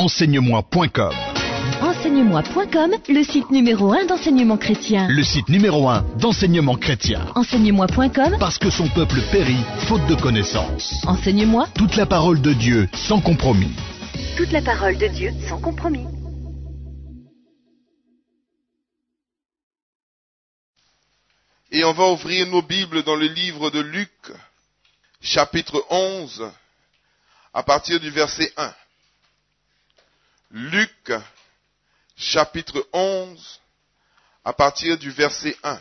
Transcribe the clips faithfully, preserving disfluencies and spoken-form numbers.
enseigne-moi point com. enseigne-moi point com, le site numéro un d'enseignement chrétien. Le site numéro un d'enseignement chrétien. enseigne-moi point com, Parce que son peuple périt, faute de connaissance. Enseigne-moi. Toute la parole de Dieu, sans compromis. Toute la parole de Dieu, sans compromis. Et on va ouvrir nos Bibles dans le livre de Luc, chapitre onze, à partir du verset un. Luc, chapitre onze, à partir du verset un.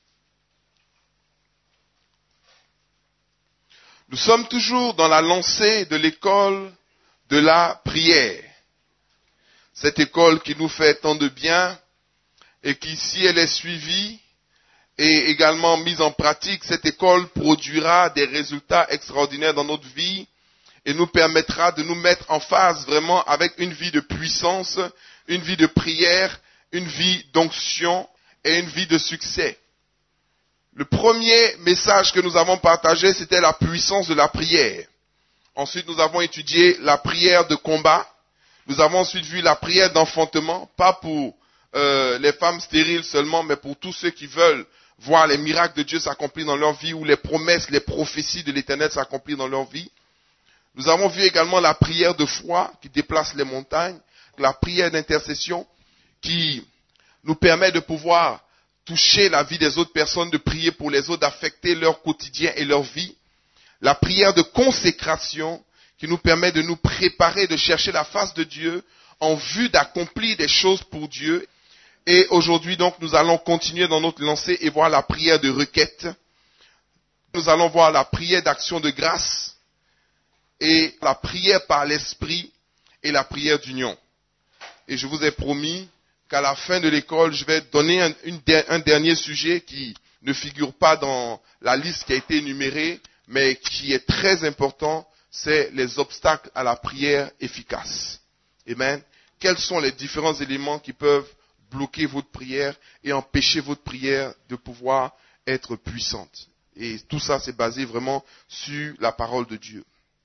Nous sommes toujours dans la lancée de l'école de la prière. Cette école qui nous fait tant de bien et qui, si elle est suivie et également mise en pratique, cette école produira des résultats extraordinaires dans notre vie et nous permettra de nous mettre en phase vraiment avec une vie de puissance, une vie de prière, une vie d'onction et une vie de succès. Le premier message que nous avons partagé, c'était la puissance de la prière. Ensuite, nous avons étudié la prière de combat. Nous avons ensuite vu la prière d'enfantement, pas pour euh, les femmes stériles seulement, mais pour tous ceux qui veulent voir les miracles de Dieu s'accomplir dans leur vie ou les promesses, les prophéties de l'Éternel s'accomplir dans leur vie. Nous avons vu également la prière de foi qui déplace les montagnes, la prière d'intercession qui nous permet de pouvoir toucher la vie des autres personnes, de prier pour les autres, d'affecter leur quotidien et leur vie. La prière de consécration qui nous permet de nous préparer, de chercher la face de Dieu en vue d'accomplir des choses pour Dieu. Et aujourd'hui, donc, nous allons continuer dans notre lancée et voir la prière de requête. Nous allons voir la prière d'action de grâce et la prière par l'esprit et la prière d'union. Et je vous ai promis qu'à la fin de l'école, je vais donner un, une, un dernier sujet qui ne figure pas dans la liste qui a été énumérée, mais qui est très important, c'est les obstacles à la prière efficace. Amen. Quels sont les différents éléments qui peuvent bloquer votre prière et empêcher votre prière de pouvoir être puissante. Et tout ça, c'est basé vraiment sur la parole de Dieu.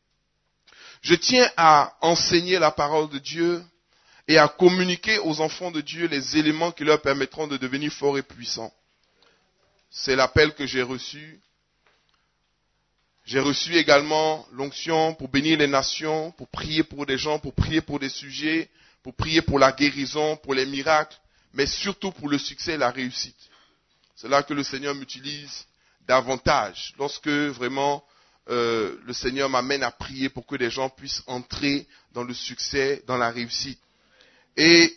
Je tiens à enseigner la parole de Dieu et à communiquer aux enfants de Dieu les éléments qui leur permettront de devenir forts et puissants. C'est l'appel que j'ai reçu. J'ai reçu également l'onction pour bénir les nations, pour prier pour des gens, pour prier pour des sujets, pour prier pour la guérison, pour les miracles, mais surtout pour le succès et la réussite. C'est là que le Seigneur m'utilise davantage, lorsque vraiment euh, le Seigneur m'amène à prier pour que les gens puissent entrer dans le succès, dans la réussite. Et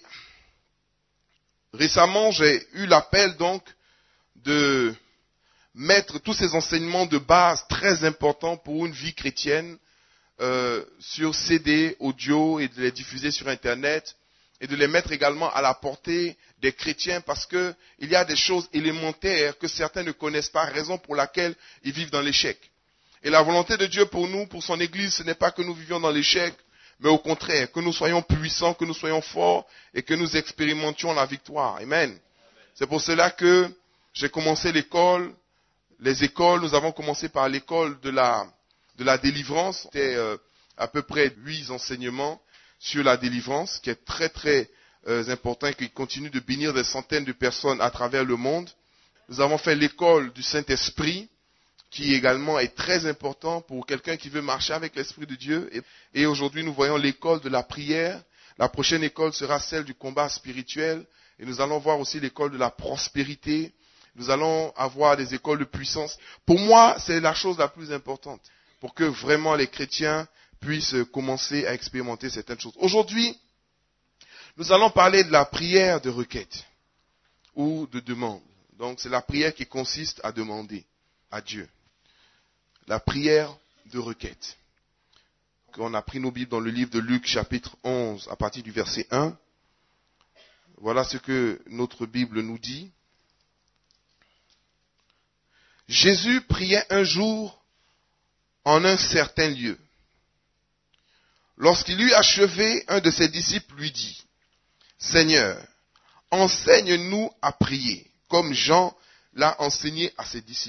récemment, j'ai eu l'appel donc de mettre tous ces enseignements de base très importants pour une vie chrétienne euh, sur C D, audio et de les diffuser sur Internet et de les mettre également à la portée des chrétiens parce que il y a des choses élémentaires que certains ne connaissent pas, raison pour laquelle ils vivent dans l'échec. Et la volonté de Dieu pour nous, pour son Église, ce n'est pas que nous vivions dans l'échec, mais au contraire, que nous soyons puissants, que nous soyons forts et que nous expérimentions la victoire. Amen. C'est pour cela que j'ai commencé l'école, les écoles, nous avons commencé par l'école de la, de la délivrance. C'était euh, à peu près huit enseignements sur la délivrance, qui est très très euh, important et qui continue de bénir des centaines de personnes à travers le monde. Nous avons fait l'école du Saint-Esprit, qui également est très important pour quelqu'un qui veut marcher avec l'Esprit de Dieu. Et, et aujourd'hui, nous voyons l'école de la prière. La prochaine école sera celle du combat spirituel. Et nous allons voir aussi l'école de la prospérité. Nous allons avoir des écoles de puissance. Pour moi, c'est la chose la plus importante pour que vraiment les chrétiens puissent commencer à expérimenter certaines choses. Aujourd'hui, nous allons parler de la prière de requête ou de demande. Donc, c'est la prière qui consiste à demander à Dieu. La prière de requête. On a pris nos Bibles dans le livre de Luc, chapitre onze, à partir du verset un. Voilà ce que notre Bible nous dit. Jésus priait un jour en un certain lieu. Lorsqu'il eut achevé, un de ses disciples lui dit, « Seigneur, enseigne-nous à prier, comme Jean l'a enseigné à ses disciples. »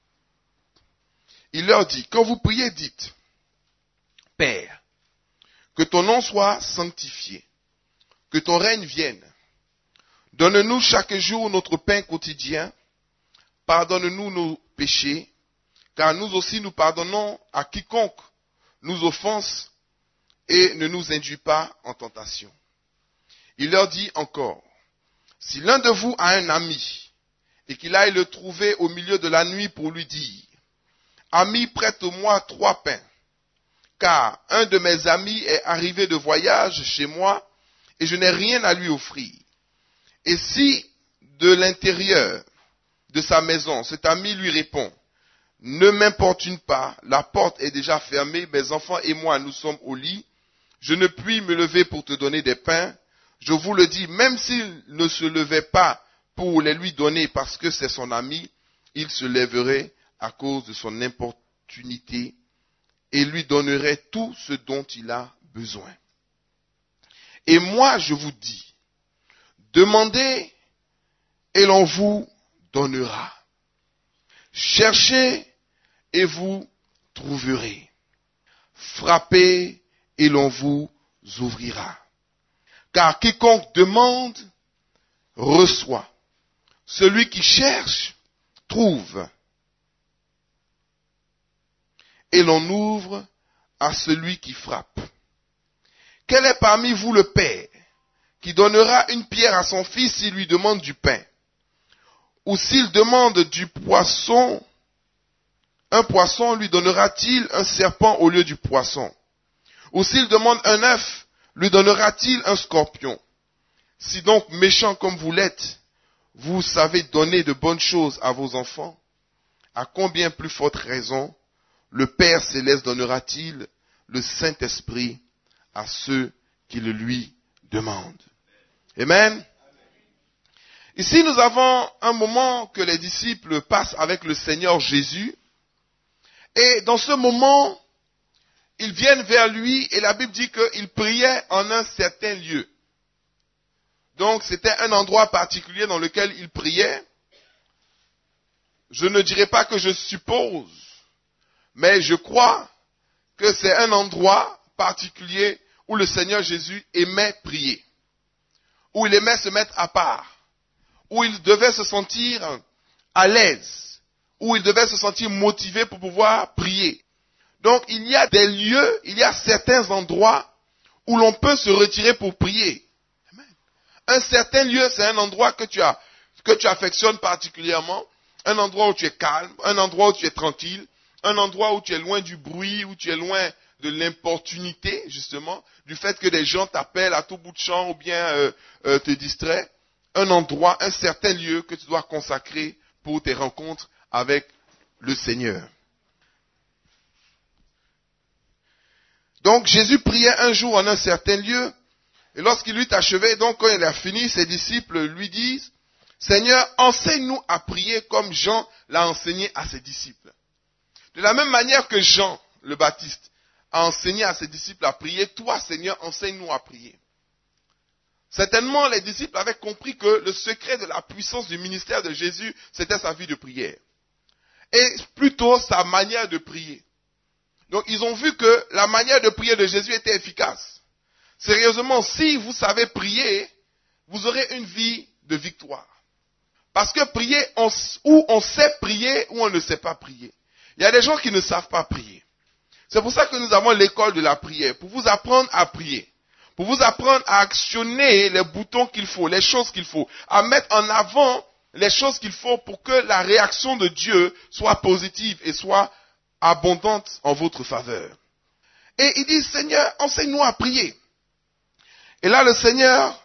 Il leur dit, « Quand vous priez, dites, « Père, que ton nom soit sanctifié, que ton règne vienne. Donne-nous chaque jour notre pain quotidien. Pardonne-nous nos péchés, car nous aussi nous pardonnons à quiconque nous offense, et ne nous induis pas en tentation. Il leur dit encore, si l'un de vous a un ami, et qu'il aille le trouver au milieu de la nuit pour lui dire, ami, prête-moi trois pains, car un de mes amis est arrivé de voyage chez moi, et je n'ai rien à lui offrir. Et si de l'intérieur de sa maison, cet ami lui répond, ne m'importune pas, la porte est déjà fermée, mes enfants et moi nous sommes au lit, je ne puis me lever pour te donner des pains, je vous le dis, même s'il ne se levait pas pour les lui donner parce que c'est son ami, il se lèverait à cause de son importunité et lui donnerait tout ce dont il a besoin. Et moi je vous dis, demandez et l'on vous donnera. Cherchez et vous trouverez. Frappez et l'on vous ouvrira. Car quiconque demande, reçoit. Celui qui cherche, trouve. Et l'on ouvre à celui qui frappe. Quel est parmi vous le père qui donnera une pierre à son fils s'il lui demande du pain? Ou s'il demande du poisson, un poisson lui donnera-t-il un serpent au lieu du poisson? Ou s'il demande un œuf, lui donnera-t-il un scorpion? Si donc méchant comme vous l'êtes, vous savez donner de bonnes choses à vos enfants, à combien plus forte raison le Père Céleste donnera-t-il le Saint-Esprit à ceux qui le lui demandent? Amen. Ici, nous avons un moment que les disciples passent avec le Seigneur Jésus. Et dans ce moment, ils viennent vers lui et la Bible dit qu'ils priaient en un certain lieu. Donc, c'était un endroit particulier dans lequel ils priaient. Je ne dirais pas que je suppose, mais je crois que c'est un endroit particulier où le Seigneur Jésus aimait prier, où il aimait se mettre à part, où il devait se sentir à l'aise, où il devait se sentir motivé pour pouvoir prier. Donc, il y a des lieux, il y a certains endroits où l'on peut se retirer pour prier. Amen. Un certain lieu, c'est un endroit que tu as, que tu affectionnes particulièrement, un endroit où tu es calme, un endroit où tu es tranquille, un endroit où tu es loin du bruit, où tu es loin de l'importunité, justement, du fait que des gens t'appellent à tout bout de champ ou bien euh, euh, te distraient. Un endroit, un certain lieu que tu dois consacrer pour tes rencontres avec le Seigneur. Donc Jésus priait un jour en un certain lieu, et lorsqu'il eut achevé, donc quand il a fini, ses disciples lui disent, Seigneur, enseigne-nous à prier comme Jean l'a enseigné à ses disciples. De la même manière que Jean, le Baptiste, a enseigné à ses disciples à prier, toi Seigneur, enseigne-nous à prier. Certainement, les disciples avaient compris que le secret de la puissance du ministère de Jésus, c'était sa vie de prière. Et plutôt sa manière de prier. Donc, ils ont vu que la manière de prier de Jésus était efficace. Sérieusement, si vous savez prier, vous aurez une vie de victoire. Parce que prier, on, ou on sait prier, ou on ne sait pas prier. Il y a des gens qui ne savent pas prier. C'est pour ça que nous avons l'école de la prière, pour vous apprendre à prier. Pour vous apprendre à actionner les boutons qu'il faut, les choses qu'il faut, à mettre en avant les choses qu'il faut pour que la réaction de Dieu soit positive et soit abondante en votre faveur. Et il dit, Seigneur, enseigne-nous à prier. Et là, le Seigneur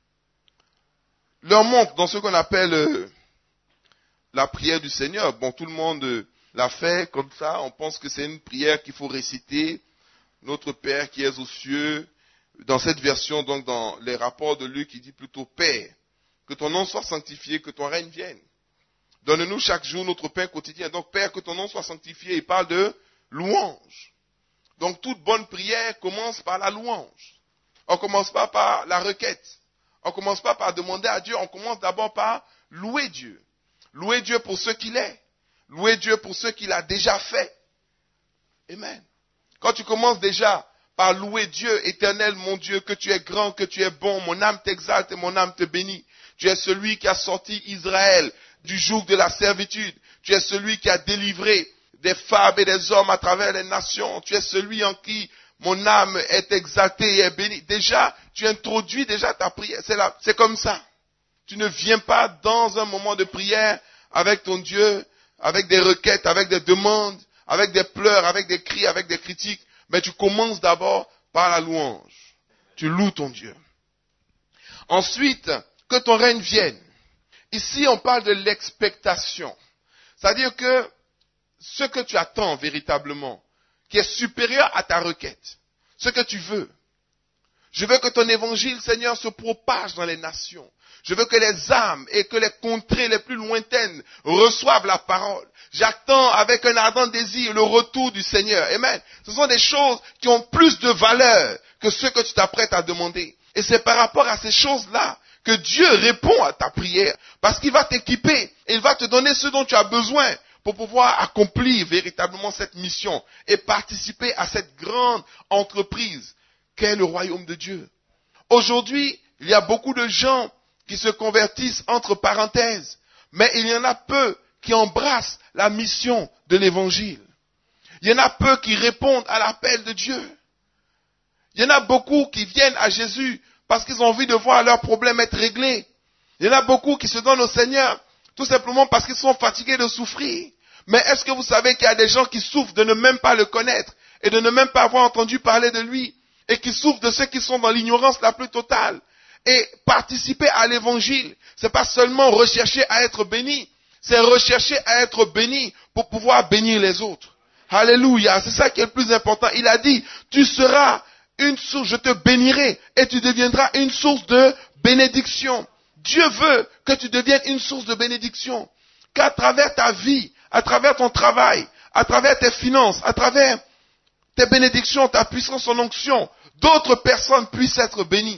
leur montre dans ce qu'on appelle euh, la prière du Seigneur. Bon, tout le monde euh, l'a fait comme ça. On pense que c'est une prière qu'il faut réciter. Notre Père qui es aux cieux. Dans cette version, donc dans les rapports de Luc, il dit plutôt Père, que ton nom soit sanctifié, que ton règne vienne. Donne-nous chaque jour notre pain quotidien. Donc Père, que ton nom soit sanctifié. Il parle de louange. Donc toute bonne prière commence par la louange. On ne commence pas par la requête. On ne commence pas par demander à Dieu. On commence d'abord par louer Dieu. Louer Dieu pour ce qu'il est. Louer Dieu pour ce qu'il a déjà fait. Amen. Quand tu commences déjà par louer Dieu, éternel mon Dieu, que tu es grand, que tu es bon, mon âme t'exalte et mon âme te bénit. Tu es celui qui a sorti Israël du joug de la servitude. Tu es celui qui a délivré des femmes et des hommes à travers les nations. Tu es celui en qui mon âme est exaltée et est bénie. Déjà, tu introduis déjà ta prière. C'est là, c'est comme ça. Tu ne viens pas dans un moment de prière avec ton Dieu, avec des requêtes, avec des demandes, avec des pleurs, avec des cris, avec des critiques. Mais tu commences d'abord par la louange. Tu loues ton Dieu. Ensuite, que ton règne vienne. Ici, on parle de l'expectation. C'est-à-dire que ce que tu attends véritablement, qui est supérieur à ta requête, ce que tu veux. Je veux que ton évangile, Seigneur, se propage dans les nations. Je veux que les âmes et que les contrées les plus lointaines reçoivent la parole. J'attends avec un ardent désir le retour du Seigneur. Amen. Ce sont des choses qui ont plus de valeur que ce que tu t'apprêtes à demander. Et c'est par rapport à ces choses-là que Dieu répond à ta prière. Parce qu'il va t'équiper et il va te donner ce dont tu as besoin pour pouvoir accomplir véritablement cette mission et participer à cette grande entreprise qu'est le royaume de Dieu. Aujourd'hui, il y a beaucoup de gens qui se convertissent entre parenthèses, mais il y en a peu qui embrassent la mission de l'évangile. Il y en a peu qui répondent à l'appel de Dieu. Il y en a beaucoup qui viennent à Jésus parce qu'ils ont envie de voir leurs problèmes être réglés. Il y en a beaucoup qui se donnent au Seigneur tout simplement parce qu'ils sont fatigués de souffrir. Mais est-ce que vous savez qu'il y a des gens qui souffrent de ne même pas le connaître et de ne même pas avoir entendu parler de lui et qui souffrent de ceux qui sont dans l'ignorance la plus totale? Et participer à l'évangile, c'est pas seulement rechercher à être béni, c'est rechercher à être béni pour pouvoir bénir les autres. Alléluia, c'est ça qui est le plus important. Il a dit, tu seras une source, je te bénirai et tu deviendras une source de bénédiction. Dieu veut que tu deviennes une source de bénédiction. Qu'à travers ta vie, à travers ton travail, à travers tes finances, à travers tes bénédictions, ta puissance en onction, d'autres personnes puissent être bénies.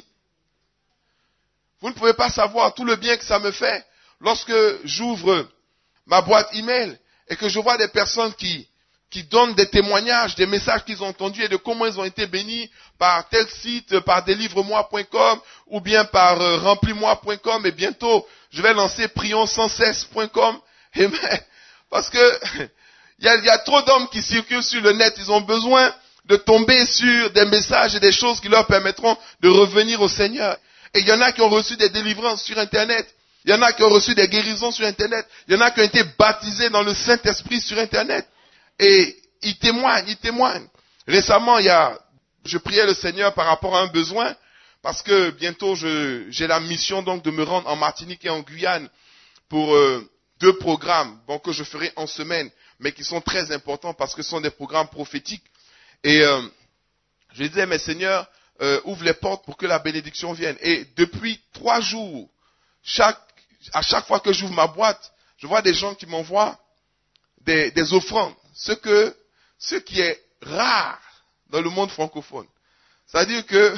Vous ne pouvez pas savoir tout le bien que ça me fait lorsque j'ouvre ma boîte email et que je vois des personnes qui, qui donnent des témoignages, des messages qu'ils ont entendus et de comment ils ont été bénis par tel site, par délivre moi point com ou bien par euh, remplis moi point com et bientôt je vais lancer prions sans cesse point com. Amen. Parce que il y a, y a trop d'hommes qui circulent sur le net, ils ont besoin de tomber sur des messages et des choses qui leur permettront de revenir au Seigneur. Et il y en a qui ont reçu des délivrances sur Internet. Il y en a qui ont reçu des guérisons sur Internet. Il y en a qui ont été baptisés dans le Saint-Esprit sur Internet. Et ils témoignent, ils témoignent. Récemment, il y a, je priais le Seigneur par rapport à un besoin, parce que bientôt je, j'ai la mission donc de me rendre en Martinique et en Guyane pour euh, deux programmes, bon, que je ferai en semaine, mais qui sont très importants parce que ce sont des programmes prophétiques. Et euh, je disais, mais Seigneur, Euh, ouvre les portes pour que la bénédiction vienne. Et depuis trois jours, chaque, à chaque fois que j'ouvre ma boîte, je vois des gens qui m'envoient des, des offrandes. Ce que, ce qui est rare dans le monde francophone. C'est-à-dire que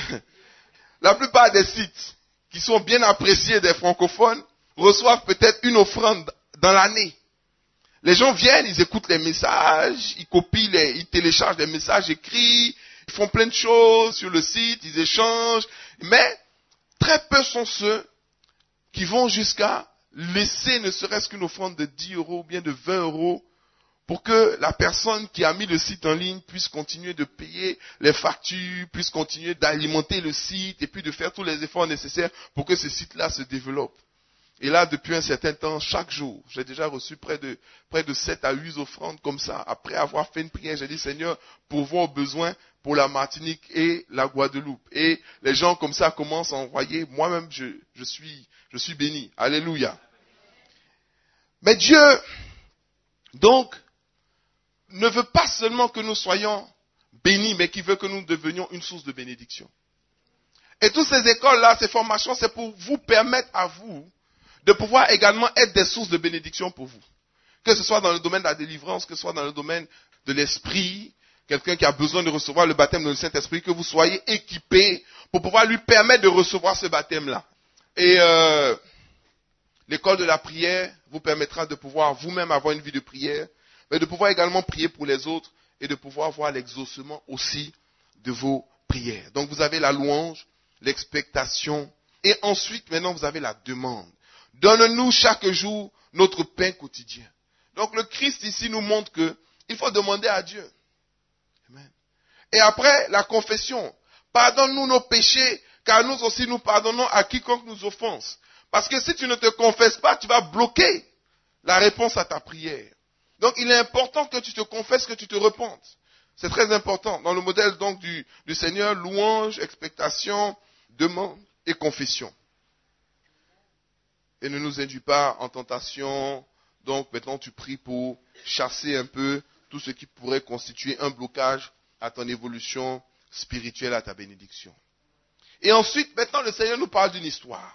la plupart des sites qui sont bien appréciés des francophones reçoivent peut-être une offrande dans l'année. Les gens viennent, ils écoutent les messages, ils copient, les, ils téléchargent des messages écrits, ils font plein de choses sur le site, ils échangent, mais très peu sont ceux qui vont jusqu'à laisser ne serait-ce qu'une offrande de dix euros ou bien de vingt euros pour que la personne qui a mis le site en ligne puisse continuer de payer les factures, puisse continuer d'alimenter le site et puis de faire tous les efforts nécessaires pour que ce site-là se développe. Et là, depuis un certain temps, chaque jour, j'ai déjà reçu près de, près de sept à huit offrandes comme ça. Après avoir fait une prière, j'ai dit, Seigneur, pourvois aux besoins pour la Martinique et la Guadeloupe. Et les gens comme ça commencent à envoyer. Moi-même, je, je suis, je suis béni. Alléluia. Mais Dieu, donc, ne veut pas seulement que nous soyons bénis, mais qu'il veut que nous devenions une source de bénédiction. Et toutes ces écoles-là, ces formations, c'est pour vous permettre à vous de pouvoir également être des sources de bénédiction pour vous. Que ce soit dans le domaine de la délivrance, que ce soit dans le domaine de l'esprit, quelqu'un qui a besoin de recevoir le baptême dans le Saint-Esprit, que vous soyez équipés pour pouvoir lui permettre de recevoir ce baptême-là. Et euh, l'école de la prière vous permettra de pouvoir vous-même avoir une vie de prière, mais de pouvoir également prier pour les autres et de pouvoir voir l'exaucement aussi de vos prières. Donc vous avez la louange, l'expectation, et ensuite maintenant vous avez la demande. Donne-nous chaque jour notre pain quotidien. Donc le Christ ici nous montre que il faut demander à Dieu. Amen. Et après la confession, pardonne-nous nos péchés, car nous aussi nous pardonnons à quiconque nous offense. Parce que si tu ne te confesses pas, tu vas bloquer la réponse à ta prière. Donc il est important que tu te confesses, que tu te repentes. C'est très important. Dans le modèle donc du, du Seigneur, louange, expectation, demande et confession. Et ne nous induis pas en tentation. Donc maintenant tu pries pour chasser un peu tout ce qui pourrait constituer un blocage à ton évolution spirituelle, à ta bénédiction. Et ensuite, maintenant le Seigneur nous parle d'une histoire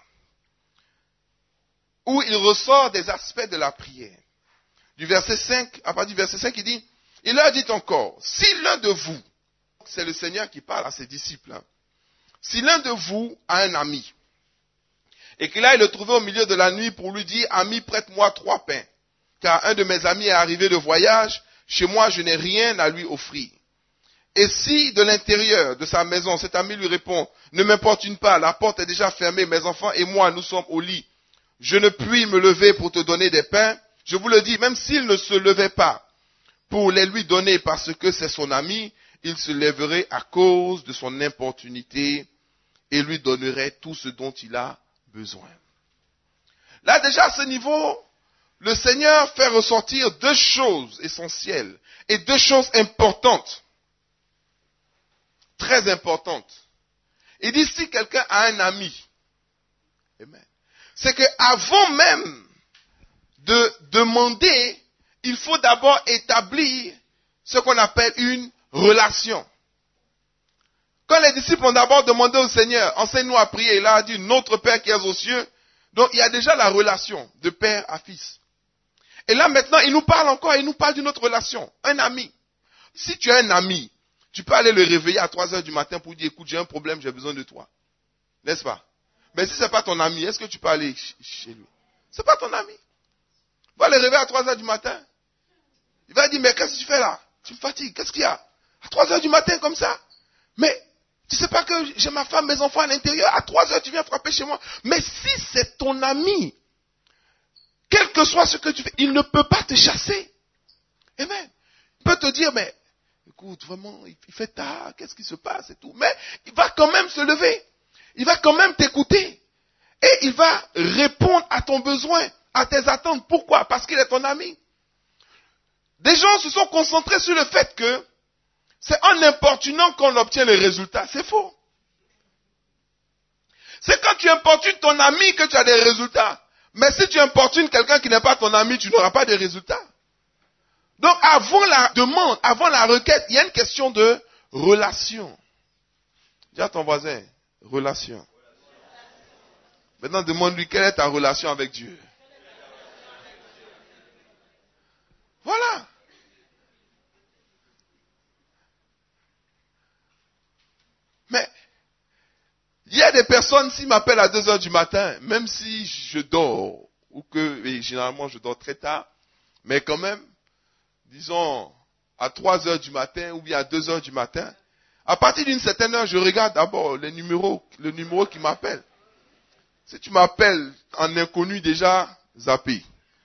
où il ressort des aspects de la prière. Du verset cinq, à partir du verset cinq, il dit, il leur dit encore, si l'un de vous, c'est le Seigneur qui parle à ses disciples, hein, si l'un de vous a un ami, et qu'il aille le trouver au milieu de la nuit pour lui dire, ami, prête-moi trois pains, car un de mes amis est arrivé de voyage, chez moi je n'ai rien à lui offrir. Et si de l'intérieur de sa maison, cet ami lui répond, ne m'importune pas, la porte est déjà fermée, mes enfants et moi, nous sommes au lit, je ne puis me lever pour te donner des pains, je vous le dis, même s'il ne se levait pas pour les lui donner parce que c'est son ami, il se lèverait à cause de son importunité et lui donnerait tout ce dont il a besoin. Là déjà à ce niveau, le Seigneur fait ressortir deux choses essentielles et deux choses importantes, très importantes. Il dit si quelqu'un a un ami, amen, c'est qu'avant même de demander, il faut d'abord établir ce qu'on appelle une relation. Quand les disciples ont d'abord demandé au Seigneur, enseigne-nous à prier, il a dit, notre Père qui est aux cieux. Donc il y a déjà la relation de père à fils. Et là maintenant, il nous parle encore, il nous parle d'une autre relation, un ami. Si tu as un ami, tu peux aller le réveiller à trois heures du matin pour dire, écoute, j'ai un problème, j'ai besoin de toi. N'est-ce pas? Mais si ce n'est pas ton ami, est-ce que tu peux aller chez lui? Ce n'est pas ton ami. Va le réveiller à trois heures du matin. Il va dire, mais qu'est-ce que tu fais là? Tu me fatigues, qu'est-ce qu'il y a? À trois heures du matin comme ça? Mais tu ne sais pas que j'ai ma femme, mes enfants à l'intérieur, à trois heures tu viens frapper chez moi. Mais si c'est ton ami, quel que soit ce que tu fais, il ne peut pas te chasser. Amen. Il peut te dire, mais écoute, vraiment, il fait tard, qu'est-ce qui se passe et tout. Mais il va quand même se lever. Il va quand même t'écouter. Et il va répondre à ton besoin, à tes attentes. Pourquoi? Parce qu'il est ton ami. Des gens se sont concentrés sur le fait que c'est en importunant qu'on obtient les résultats. C'est faux. C'est quand tu importunes ton ami que tu as des résultats. Mais si tu importunes quelqu'un qui n'est pas ton ami, tu n'auras pas de résultats. Donc avant la demande, avant la requête, il y a une question de relation. Dis à ton voisin, relation. Maintenant demande-lui quelle est ta relation avec Dieu. Voilà. Mais il y a des personnes, s'ils m'appellent à deux heures du matin, même si je dors, ou que, et généralement je dors très tard, mais quand même, disons, à trois heures du matin, ou bien à deux heures du matin, à partir d'une certaine heure, je regarde d'abord les numéros, le numéro qui m'appelle. Si tu m'appelles en inconnu déjà, zappé.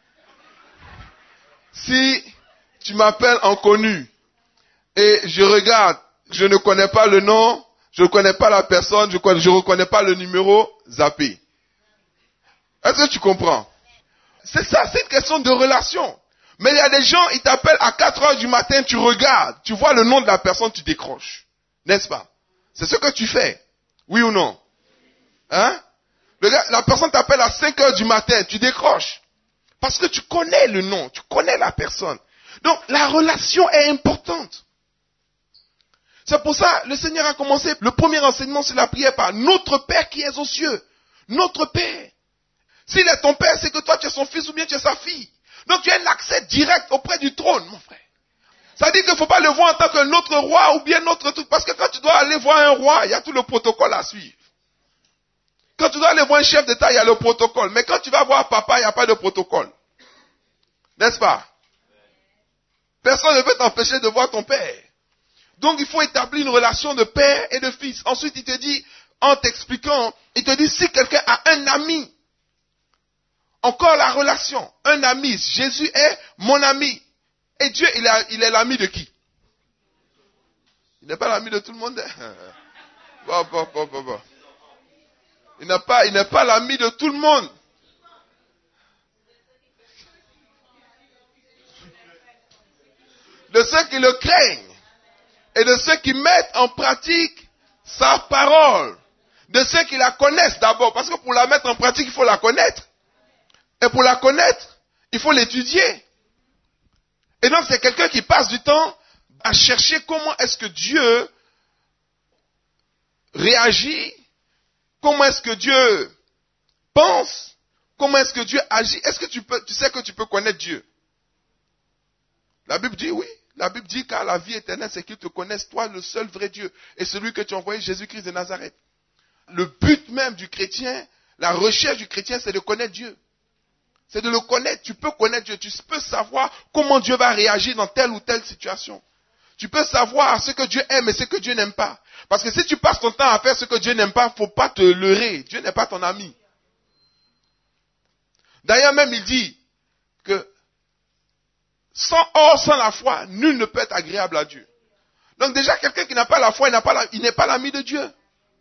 Si tu m'appelles en connu, et je regarde, je ne connais pas le nom, je ne connais pas la personne, je ne reconnais pas le numéro, zappé. Est-ce que tu comprends? C'est ça, c'est une question de relation. Mais il y a des gens, ils t'appellent à quatre heures du matin, tu regardes, tu vois le nom de la personne, tu décroches. N'est-ce pas? C'est ce que tu fais. Oui ou non? Hein? Le gars, la personne t'appelle à cinq heures du matin, tu décroches. Parce que tu connais le nom, tu connais la personne. Donc la relation est importante. C'est pour ça le Seigneur a commencé le premier enseignement sur la prière par notre Père qui est aux cieux. Notre Père. S'il est ton Père, c'est que toi tu es son fils ou bien tu es sa fille. Donc tu as un accès direct auprès du trône, mon frère. Ça veut dire qu'il ne faut pas le voir en tant que notre roi ou bien notre truc. Parce que quand tu dois aller voir un roi, il y a tout le protocole à suivre. Quand tu dois aller voir un chef d'État, il y a le protocole. Mais quand tu vas voir papa, il n'y a pas de protocole. N'est-ce pas? Personne ne peut t'empêcher de voir ton père. Donc il faut établir une relation de père et de fils. Ensuite il te dit, en t'expliquant, il te dit si quelqu'un a un ami, encore la relation, un ami, Jésus est mon ami. Et Dieu, il, a, il est l'ami de qui? Il n'est pas l'ami de tout le monde. Bon, bon, bon, bon, bon. Il n'est pas, il n'est pas l'ami de tout le monde. De ceux qui le craignent et de ceux qui mettent en pratique sa parole. De ceux qui la connaissent d'abord. Parce que pour la mettre en pratique, il faut la connaître. Et pour la connaître, il faut l'étudier. Et donc c'est quelqu'un qui passe du temps à chercher comment est-ce que Dieu réagit, comment est-ce que Dieu pense, comment est-ce que Dieu agit. Est-ce que tu peux, tu sais que tu peux connaître Dieu? La Bible dit oui. La Bible dit car la vie éternelle, c'est qu'ils te connaissent, toi, le seul vrai Dieu, et celui que tu as envoyé, Jésus-Christ de Nazareth. Le but même du chrétien, la recherche du chrétien, c'est de connaître Dieu. C'est de le connaître. Tu peux connaître Dieu. Tu peux savoir comment Dieu va réagir dans telle ou telle situation. Tu peux savoir ce que Dieu aime et ce que Dieu n'aime pas. Parce que si tu passes ton temps à faire ce que Dieu n'aime pas, il ne faut pas te leurrer. Dieu n'est pas ton ami. D'ailleurs même, il dit que sans or, sans la foi, nul ne peut être agréable à Dieu. Donc déjà, quelqu'un qui n'a pas la foi, il n'a pas la, il n'est pas l'ami de Dieu.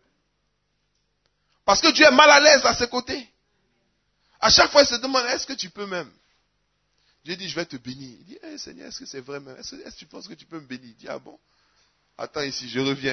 Parce que Dieu est mal à l'aise à ses côtés. À chaque fois, il se demande, est-ce que tu peux même? Dieu dit, je vais te bénir. Il dit, hey, Seigneur, est-ce que c'est vrai même? Est-ce, est-ce que tu penses que tu peux me bénir? Il dit, ah bon? Attends ici, je reviens.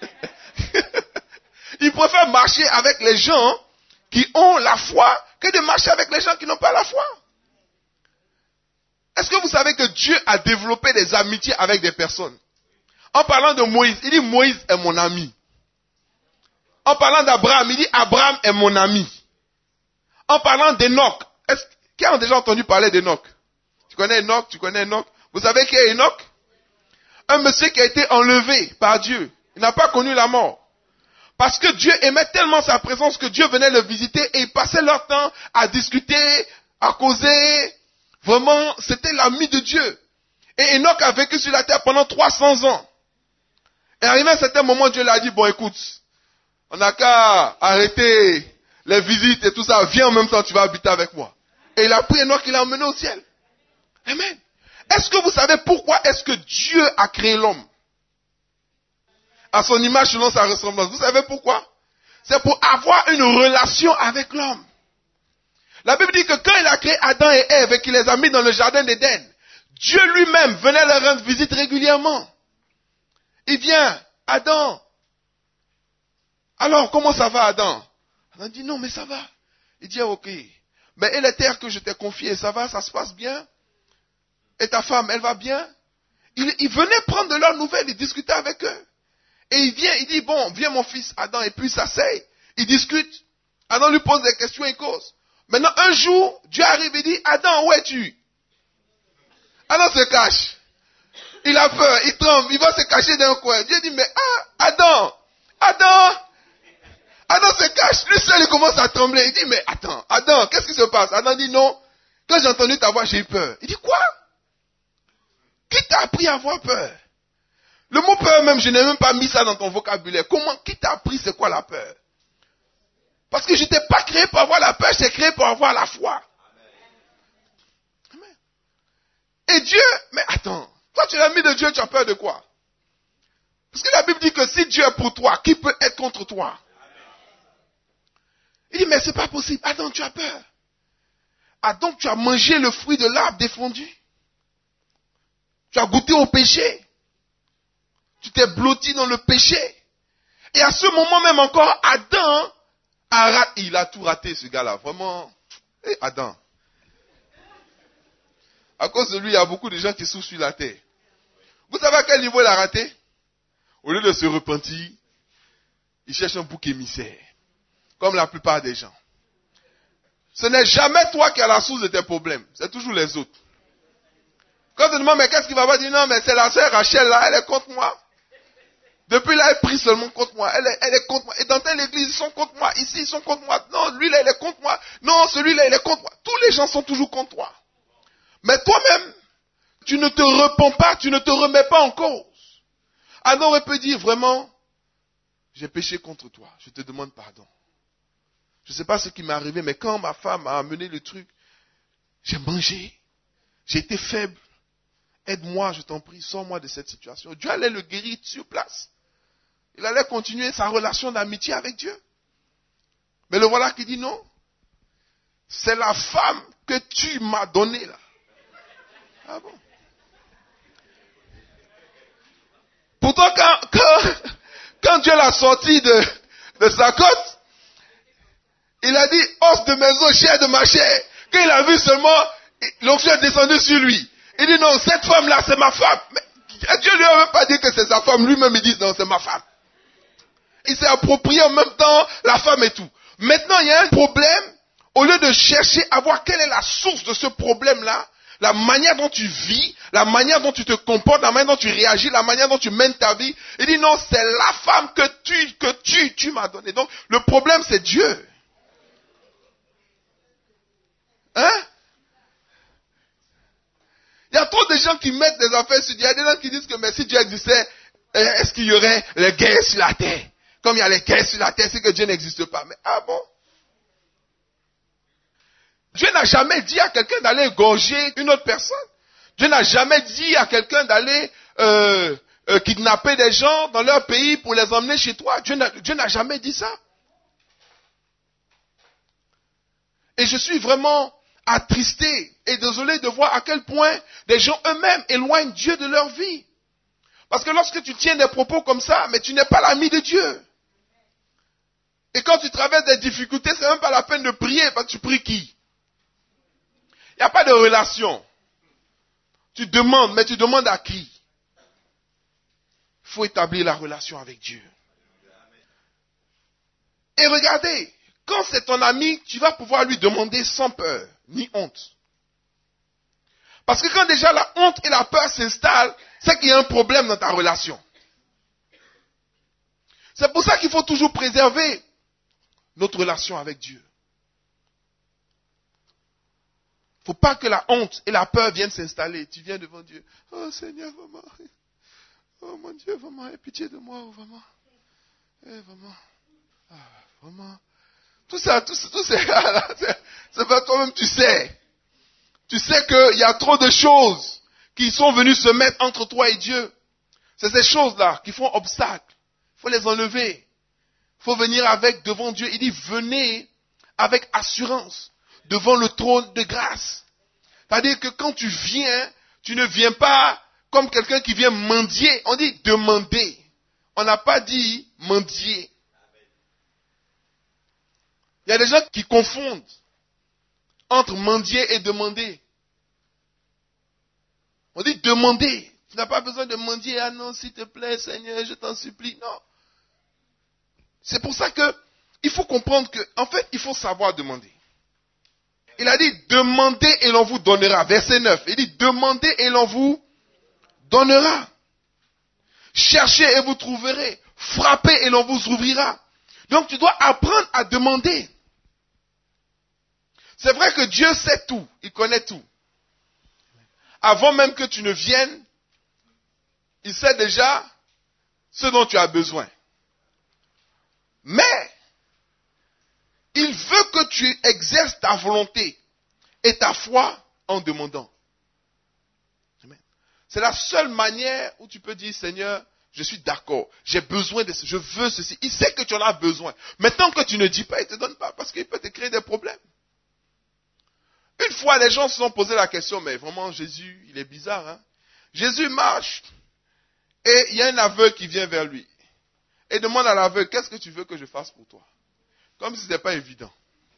Il préfère marcher avec les gens qui ont la foi que de marcher avec les gens qui n'ont pas la foi. Est-ce que vous savez que Dieu a développé des amitiés avec des personnes? En parlant de Moïse, il dit, Moïse est mon ami. En parlant d'Abraham, il dit, Abraham est mon ami. En parlant d'Enoch, est-ce, qui a déjà entendu parler d'Enoch? Tu connais Enoch? Tu connais Enoch? Vous savez qui est Enoch? Un monsieur qui a été enlevé par Dieu. Il n'a pas connu la mort. Parce que Dieu aimait tellement sa présence que Dieu venait le visiter et ils passaient leur temps à discuter, à causer. Vraiment, c'était l'ami de Dieu. Et Enoch a vécu sur la terre pendant trois cents ans. Et arrivé à un certain moment, Dieu lui a dit, bon écoute, on n'a qu'à arrêter les visites et tout ça, viens en même temps, tu vas habiter avec moi. Et il a pris Enoch, il l'a emmené au ciel. Amen. Est-ce que vous savez pourquoi est-ce que Dieu a créé l'homme? À son image, selon sa ressemblance. Vous savez pourquoi? C'est pour avoir une relation avec l'homme. La Bible dit que quand il a créé Adam et Ève et qu'il les a mis dans le jardin d'Éden, Dieu lui-même venait leur rendre visite régulièrement. Il vient, Adam. Alors, comment ça va, Adam? Adam dit, non, mais ça va. Il dit, ok. Mais et les terres que je t'ai confiées, ça va, ça se passe bien? Et ta femme, elle va bien? Il, il venait prendre de leurs nouvelles, il discutait avec eux. Et il vient, il dit, bon, viens mon fils Adam, et puis il s'asseye. Il discute. Adam lui pose des questions et cause. Maintenant, un jour, Dieu arrive et dit, Adam, où es-tu? Adam se cache. Il a peur, il tremble, il va se cacher dans un coin. Dieu dit, mais ah, Adam, Adam, Adam se cache. Lui seul, il commence à trembler. Il dit, mais attends, Adam, qu'est-ce qui se passe? Adam dit, non, quand j'ai entendu ta voix, j'ai eu peur. Il dit, quoi? Qui t'a appris à avoir peur? Le mot peur même, je n'ai même pas mis ça dans ton vocabulaire. Comment, qui t'a appris c'est quoi la peur? Parce que je n'étais pas créé pour avoir la peur, j'étais créé pour avoir la foi. Amen. Et Dieu, mais attends, toi tu es l'ami de Dieu, tu as peur de quoi? Parce que la Bible dit que si Dieu est pour toi, qui peut être contre toi? Il dit, mais c'est pas possible. Adam, tu as peur. Adam, tu as mangé le fruit de l'arbre défendu. Tu as goûté au péché. Tu t'es blotti dans le péché. Et à ce moment même encore, Adam a raté. Il a tout raté, ce gars-là. Vraiment. Et hey, Adam. À cause de lui, il y a beaucoup de gens qui souffrent sur la terre. Vous savez à quel niveau il a raté? Au lieu de se repentir, il cherche un bouc émissaire. Comme la plupart des gens. Ce n'est jamais toi qui as la source de tes problèmes. C'est toujours les autres. Quand tu demandes, mais qu'est-ce qu'il va pas dire? Non, mais c'est la sœur Rachel là, elle est contre moi. Depuis là, elle prie seulement contre moi. Elle est, elle est contre moi. Et dans telle église, ils sont contre moi. Ici, ils sont contre moi. Non, lui là, il est contre moi. Non, celui-là, il est contre moi. Tous les gens sont toujours contre toi. Mais toi-même, tu ne te repens pas, tu ne te remets pas en cause. Adam aurait pu dire vraiment, j'ai péché contre toi, je te demande pardon. Je ne sais pas ce qui m'est arrivé, mais quand ma femme a amené le truc, j'ai mangé, j'ai été faible. Aide-moi, je t'en prie, sors-moi de cette situation. Dieu allait le guérir sur place. Il allait continuer sa relation d'amitié avec Dieu. Mais le voilà qui dit non. C'est la femme que tu m'as donnée là. Ah bon? Pourtant, quand, quand, quand Dieu l'a sorti de, de sa côte, il a dit, os de mes os, chair de ma chair. Quand il a vu seulement, l'onction est descendue sur lui. Il dit non, cette femme-là, c'est ma femme. Mais Dieu lui a même pas dit que c'est sa femme. Lui-même, il dit non, c'est ma femme. Il s'est approprié en même temps la femme et tout. Maintenant, il y a un problème. Au lieu de chercher à voir quelle est la source de ce problème-là, la manière dont tu vis, la manière dont tu te comportes, la manière dont tu réagis, la manière dont tu mènes ta vie, il dit non, c'est la femme que tu, que tu, tu m'as donnée. Donc, le problème, c'est Dieu. Hein? Il y a trop de gens qui mettent des affaires sur Dieu. Il y a des gens qui disent que mais si Dieu existait, est-ce qu'il y aurait les guerres sur la terre? Comme il y a les guerres sur la terre, c'est que Dieu n'existe pas. Mais ah bon? Dieu n'a jamais dit à quelqu'un d'aller égorger une autre personne. Dieu n'a jamais dit à quelqu'un d'aller euh, euh, kidnapper des gens dans leur pays pour les emmener chez toi. Dieu n'a, Dieu n'a jamais dit ça. Et je suis vraiment attristé et désolé de voir à quel point des gens eux-mêmes éloignent Dieu de leur vie. Parce que lorsque tu tiens des propos comme ça, mais tu n'es pas l'ami de Dieu. Et quand tu traverses des difficultés, c'est même pas la peine de prier, parce que tu pries qui? Il n'y a pas de relation. Tu demandes, mais tu demandes à qui? Il faut établir la relation avec Dieu. Et regardez, quand c'est ton ami, tu vas pouvoir lui demander sans peur, ni honte. Parce que quand déjà la honte et la peur s'installent, c'est qu'il y a un problème dans ta relation. C'est pour ça qu'il faut toujours préserver notre relation avec Dieu. Il ne faut pas que la honte et la peur viennent s'installer. Tu viens devant Dieu. Oh Seigneur, vraiment. Oh mon Dieu, vraiment, aie pitié de moi, oh, vraiment. Eh, vraiment. Ah, vraiment. Tout ça, tout ça, tout ça, c'est, c'est pas toi-même, tu sais. Tu sais qu'il y a trop de choses qui sont venues se mettre entre toi et Dieu. C'est ces choses-là qui font obstacle. Il faut les enlever. Il faut venir avec devant Dieu. Il dit, venez avec assurance devant le trône de grâce. C'est-à-dire que quand tu viens, tu ne viens pas comme quelqu'un qui vient mendier. On dit demander. On n'a pas dit mendier. Il y a des gens qui confondent entre mendier et demander. On dit demander. Tu n'as pas besoin de mendier. Ah non, s'il te plaît, Seigneur, je t'en supplie. Non. C'est pour ça que il faut comprendre que, en fait, il faut savoir demander. Il a dit, demandez et l'on vous donnera. Verset neuf. Il dit, demandez et l'on vous donnera. Cherchez et vous trouverez. Frappez et l'on vous ouvrira. Donc tu dois apprendre à demander. C'est vrai que Dieu sait tout. Il connaît tout. Avant même que tu ne viennes, il sait déjà ce dont tu as besoin. Mais, il veut que tu exerces ta volonté et ta foi en demandant. Amen. C'est la seule manière où tu peux dire, Seigneur, je suis d'accord, j'ai besoin de ce, je veux ceci. Il sait que tu en as besoin. Maintenant que tu ne dis pas, il ne te donne pas parce qu'il peut te créer des problèmes. Une fois, les gens se sont posé la question, mais vraiment, Jésus, il est bizarre, hein? Jésus marche et il y a un aveugle qui vient vers lui et demande à l'aveugle, qu'est-ce que tu veux que je fasse pour toi? Comme si ce n'était pas évident.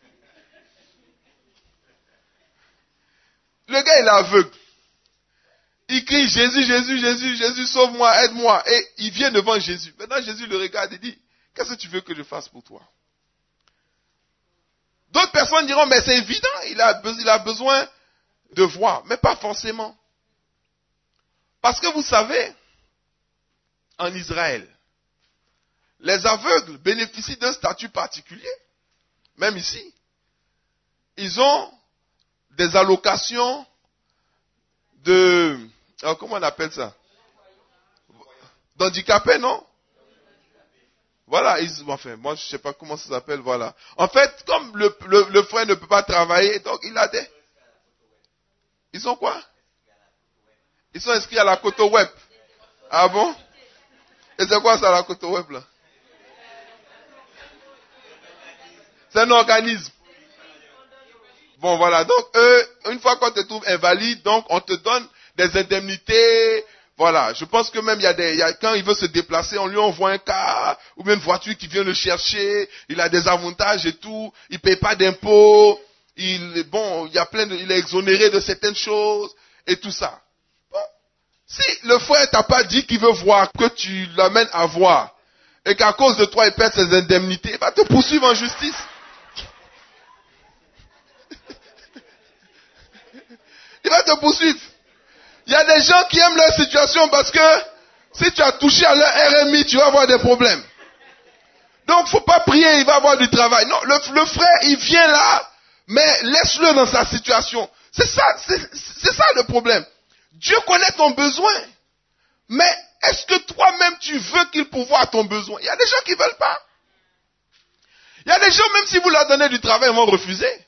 Le gars, il est aveugle. Il crie, Jésus, Jésus, Jésus, Jésus, sauve-moi, aide-moi. Et il vient devant Jésus. Maintenant, Jésus le regarde et dit, qu'est-ce que tu veux que je fasse pour toi? D'autres personnes diront, mais c'est évident, il a, il a besoin de voir. Mais pas forcément. Parce que vous savez, en Israël, les aveugles bénéficient d'un statut particulier. Même ici. Ils ont des allocations de... Alors comment on appelle ça? d'handicapés, non? Voilà, ils, enfin, moi je sais pas comment ça s'appelle, voilà. En fait, comme le, le, le frère ne peut pas travailler, donc il a des... Ils sont quoi? Ils sont inscrits à la Coto Web. Ah bon? Et c'est quoi ça la Coto Web là? C'est un organisme. Bon voilà, donc eux, une fois qu'on te trouve invalide, donc on te donne des indemnités. Voilà, je pense que même il y a des, il y a, quand il veut se déplacer, on lui envoie un car ou bien une voiture qui vient le chercher. Il a des avantages et tout. Il paye pas d'impôts. Il, bon, il y a plein de, il est exonéré de certaines choses et tout ça. Bon, si le frère t'a pas dit qu'il veut voir, que tu l'amènes à voir, et qu'à cause de toi il perd ses indemnités, il va te poursuivre en justice. Il va te poursuivre. Il y a des gens qui aiment leur situation parce que si tu as touché à leur R M I, tu vas avoir des problèmes. Donc, faut pas prier, il va avoir du travail. Non, le, le frère, il vient là, mais laisse-le dans sa situation. C'est ça, c'est, c'est ça le problème. Dieu connaît ton besoin. Mais est-ce que toi-même tu veux qu'il pourvoie à ton besoin? Il y a des gens qui veulent pas. Il y a des gens, même si vous leur donnez du travail, ils vont refuser.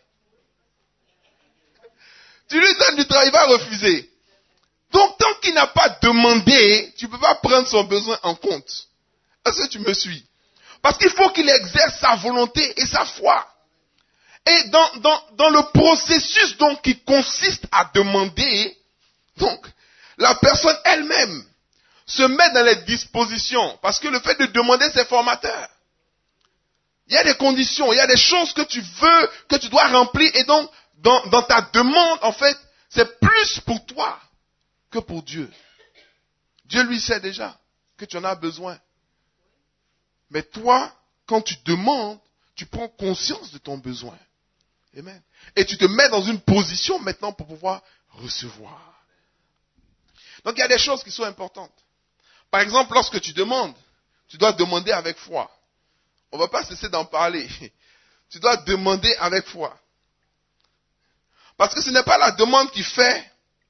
Tu lui donnes du travail, il va refuser. Donc, tant qu'il n'a pas demandé, tu ne peux pas prendre son besoin en compte. Est-ce que tu me suis? Parce qu'il faut qu'il exerce sa volonté et sa foi. Et dans, dans, dans le processus donc qui consiste à demander, donc, la personne elle-même se met dans les dispositions. Parce que le fait de demander, c'est formateur. Il y a des conditions, il y a des choses que tu veux, que tu dois remplir. Et donc, dans, dans ta demande, en fait, c'est plus pour toi que pour Dieu. Dieu lui sait déjà que tu en as besoin. Mais toi, quand tu demandes, tu prends conscience de ton besoin. Amen. Et tu te mets dans une position maintenant pour pouvoir recevoir. Donc il y a des choses qui sont importantes. Par exemple, lorsque tu demandes, tu dois demander avec foi. On ne va pas cesser d'en parler. Tu dois demander avec foi. Parce que ce n'est pas la demande qui fait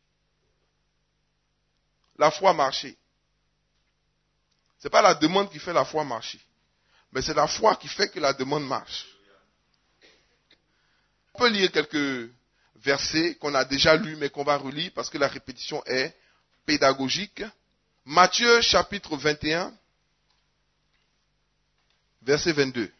la foi marcher. Ce n'est pas la demande qui fait la foi marcher. Mais c'est la foi qui fait que la demande marche. On peut lire quelques versets qu'on a déjà lus mais qu'on va relire parce que la répétition est pédagogique. Matthieu chapitre vingt et un, verset vingt-deux.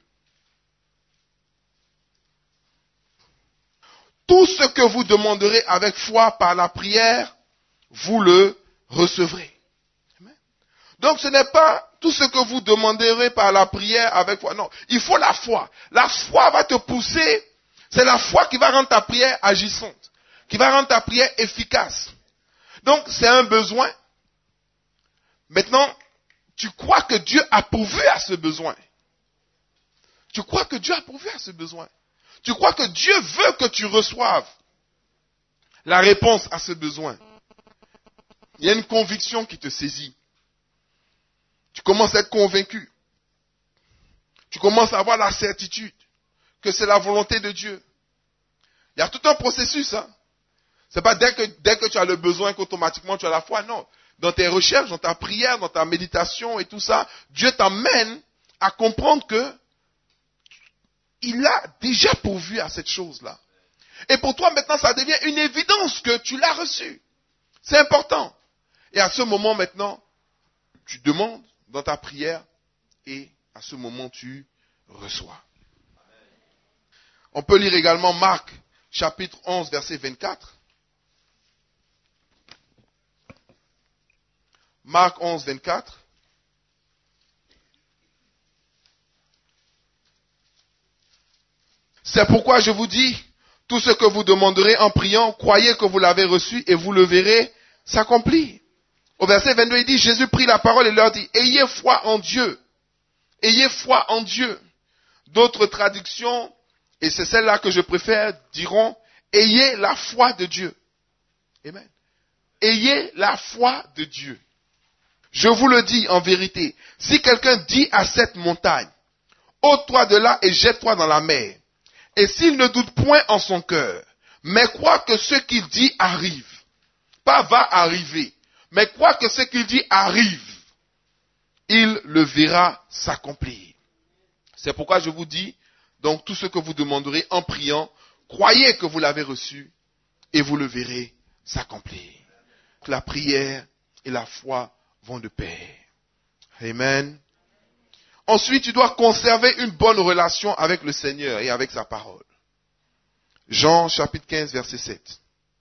Tout ce que vous demanderez avec foi par la prière, vous le recevrez. Amen. Donc ce n'est pas tout ce que vous demanderez par la prière avec foi. Non, il faut la foi. La foi va te pousser. C'est la foi qui va rendre ta prière agissante, qui va rendre ta prière efficace. Donc c'est un besoin. Maintenant, tu crois que Dieu a pourvu à ce besoin. Tu crois que Dieu a pourvu à ce besoin. Tu crois que Dieu veut que tu reçoives la réponse à ce besoin. Il y a une conviction qui te saisit. Tu commences à être convaincu. Tu commences à avoir la certitude que c'est la volonté de Dieu. Il y a tout un processus. Hein. C'est pas dès que, dès que tu as le besoin qu'automatiquement tu as la foi. Non. Dans tes recherches, dans ta prière, dans ta méditation et tout ça, Dieu t'amène à comprendre que il a déjà pourvu à cette chose-là. Et pour toi, maintenant, ça devient une évidence que tu l'as reçu. C'est important. Et à ce moment, maintenant, tu demandes dans ta prière et à ce moment, tu reçois. On peut lire également Marc, chapitre onze, verset vingt-quatre. Marc onze, vingt-quatre. C'est pourquoi je vous dis, tout ce que vous demanderez en priant, croyez que vous l'avez reçu et vous le verrez s'accomplir. Au verset vingt-deux, il dit, Jésus prit la parole et leur dit, ayez foi en Dieu. Ayez foi en Dieu. D'autres traductions, et c'est celle-là que je préfère, diront, ayez la foi de Dieu. Amen. Ayez la foi de Dieu. Je vous le dis en vérité, si quelqu'un dit à cette montagne, ôte-toi de là et jette-toi dans la mer, et s'il ne doute point en son cœur, mais croit que ce qu'il dit arrive, pas va arriver, mais croit que ce qu'il dit arrive, il le verra s'accomplir. C'est pourquoi je vous dis, donc tout ce que vous demanderez en priant, croyez que vous l'avez reçu et vous le verrez s'accomplir. La prière et la foi vont de pair. Amen. Ensuite, tu dois conserver une bonne relation avec le Seigneur et avec sa parole. Jean chapitre quinze, verset sept.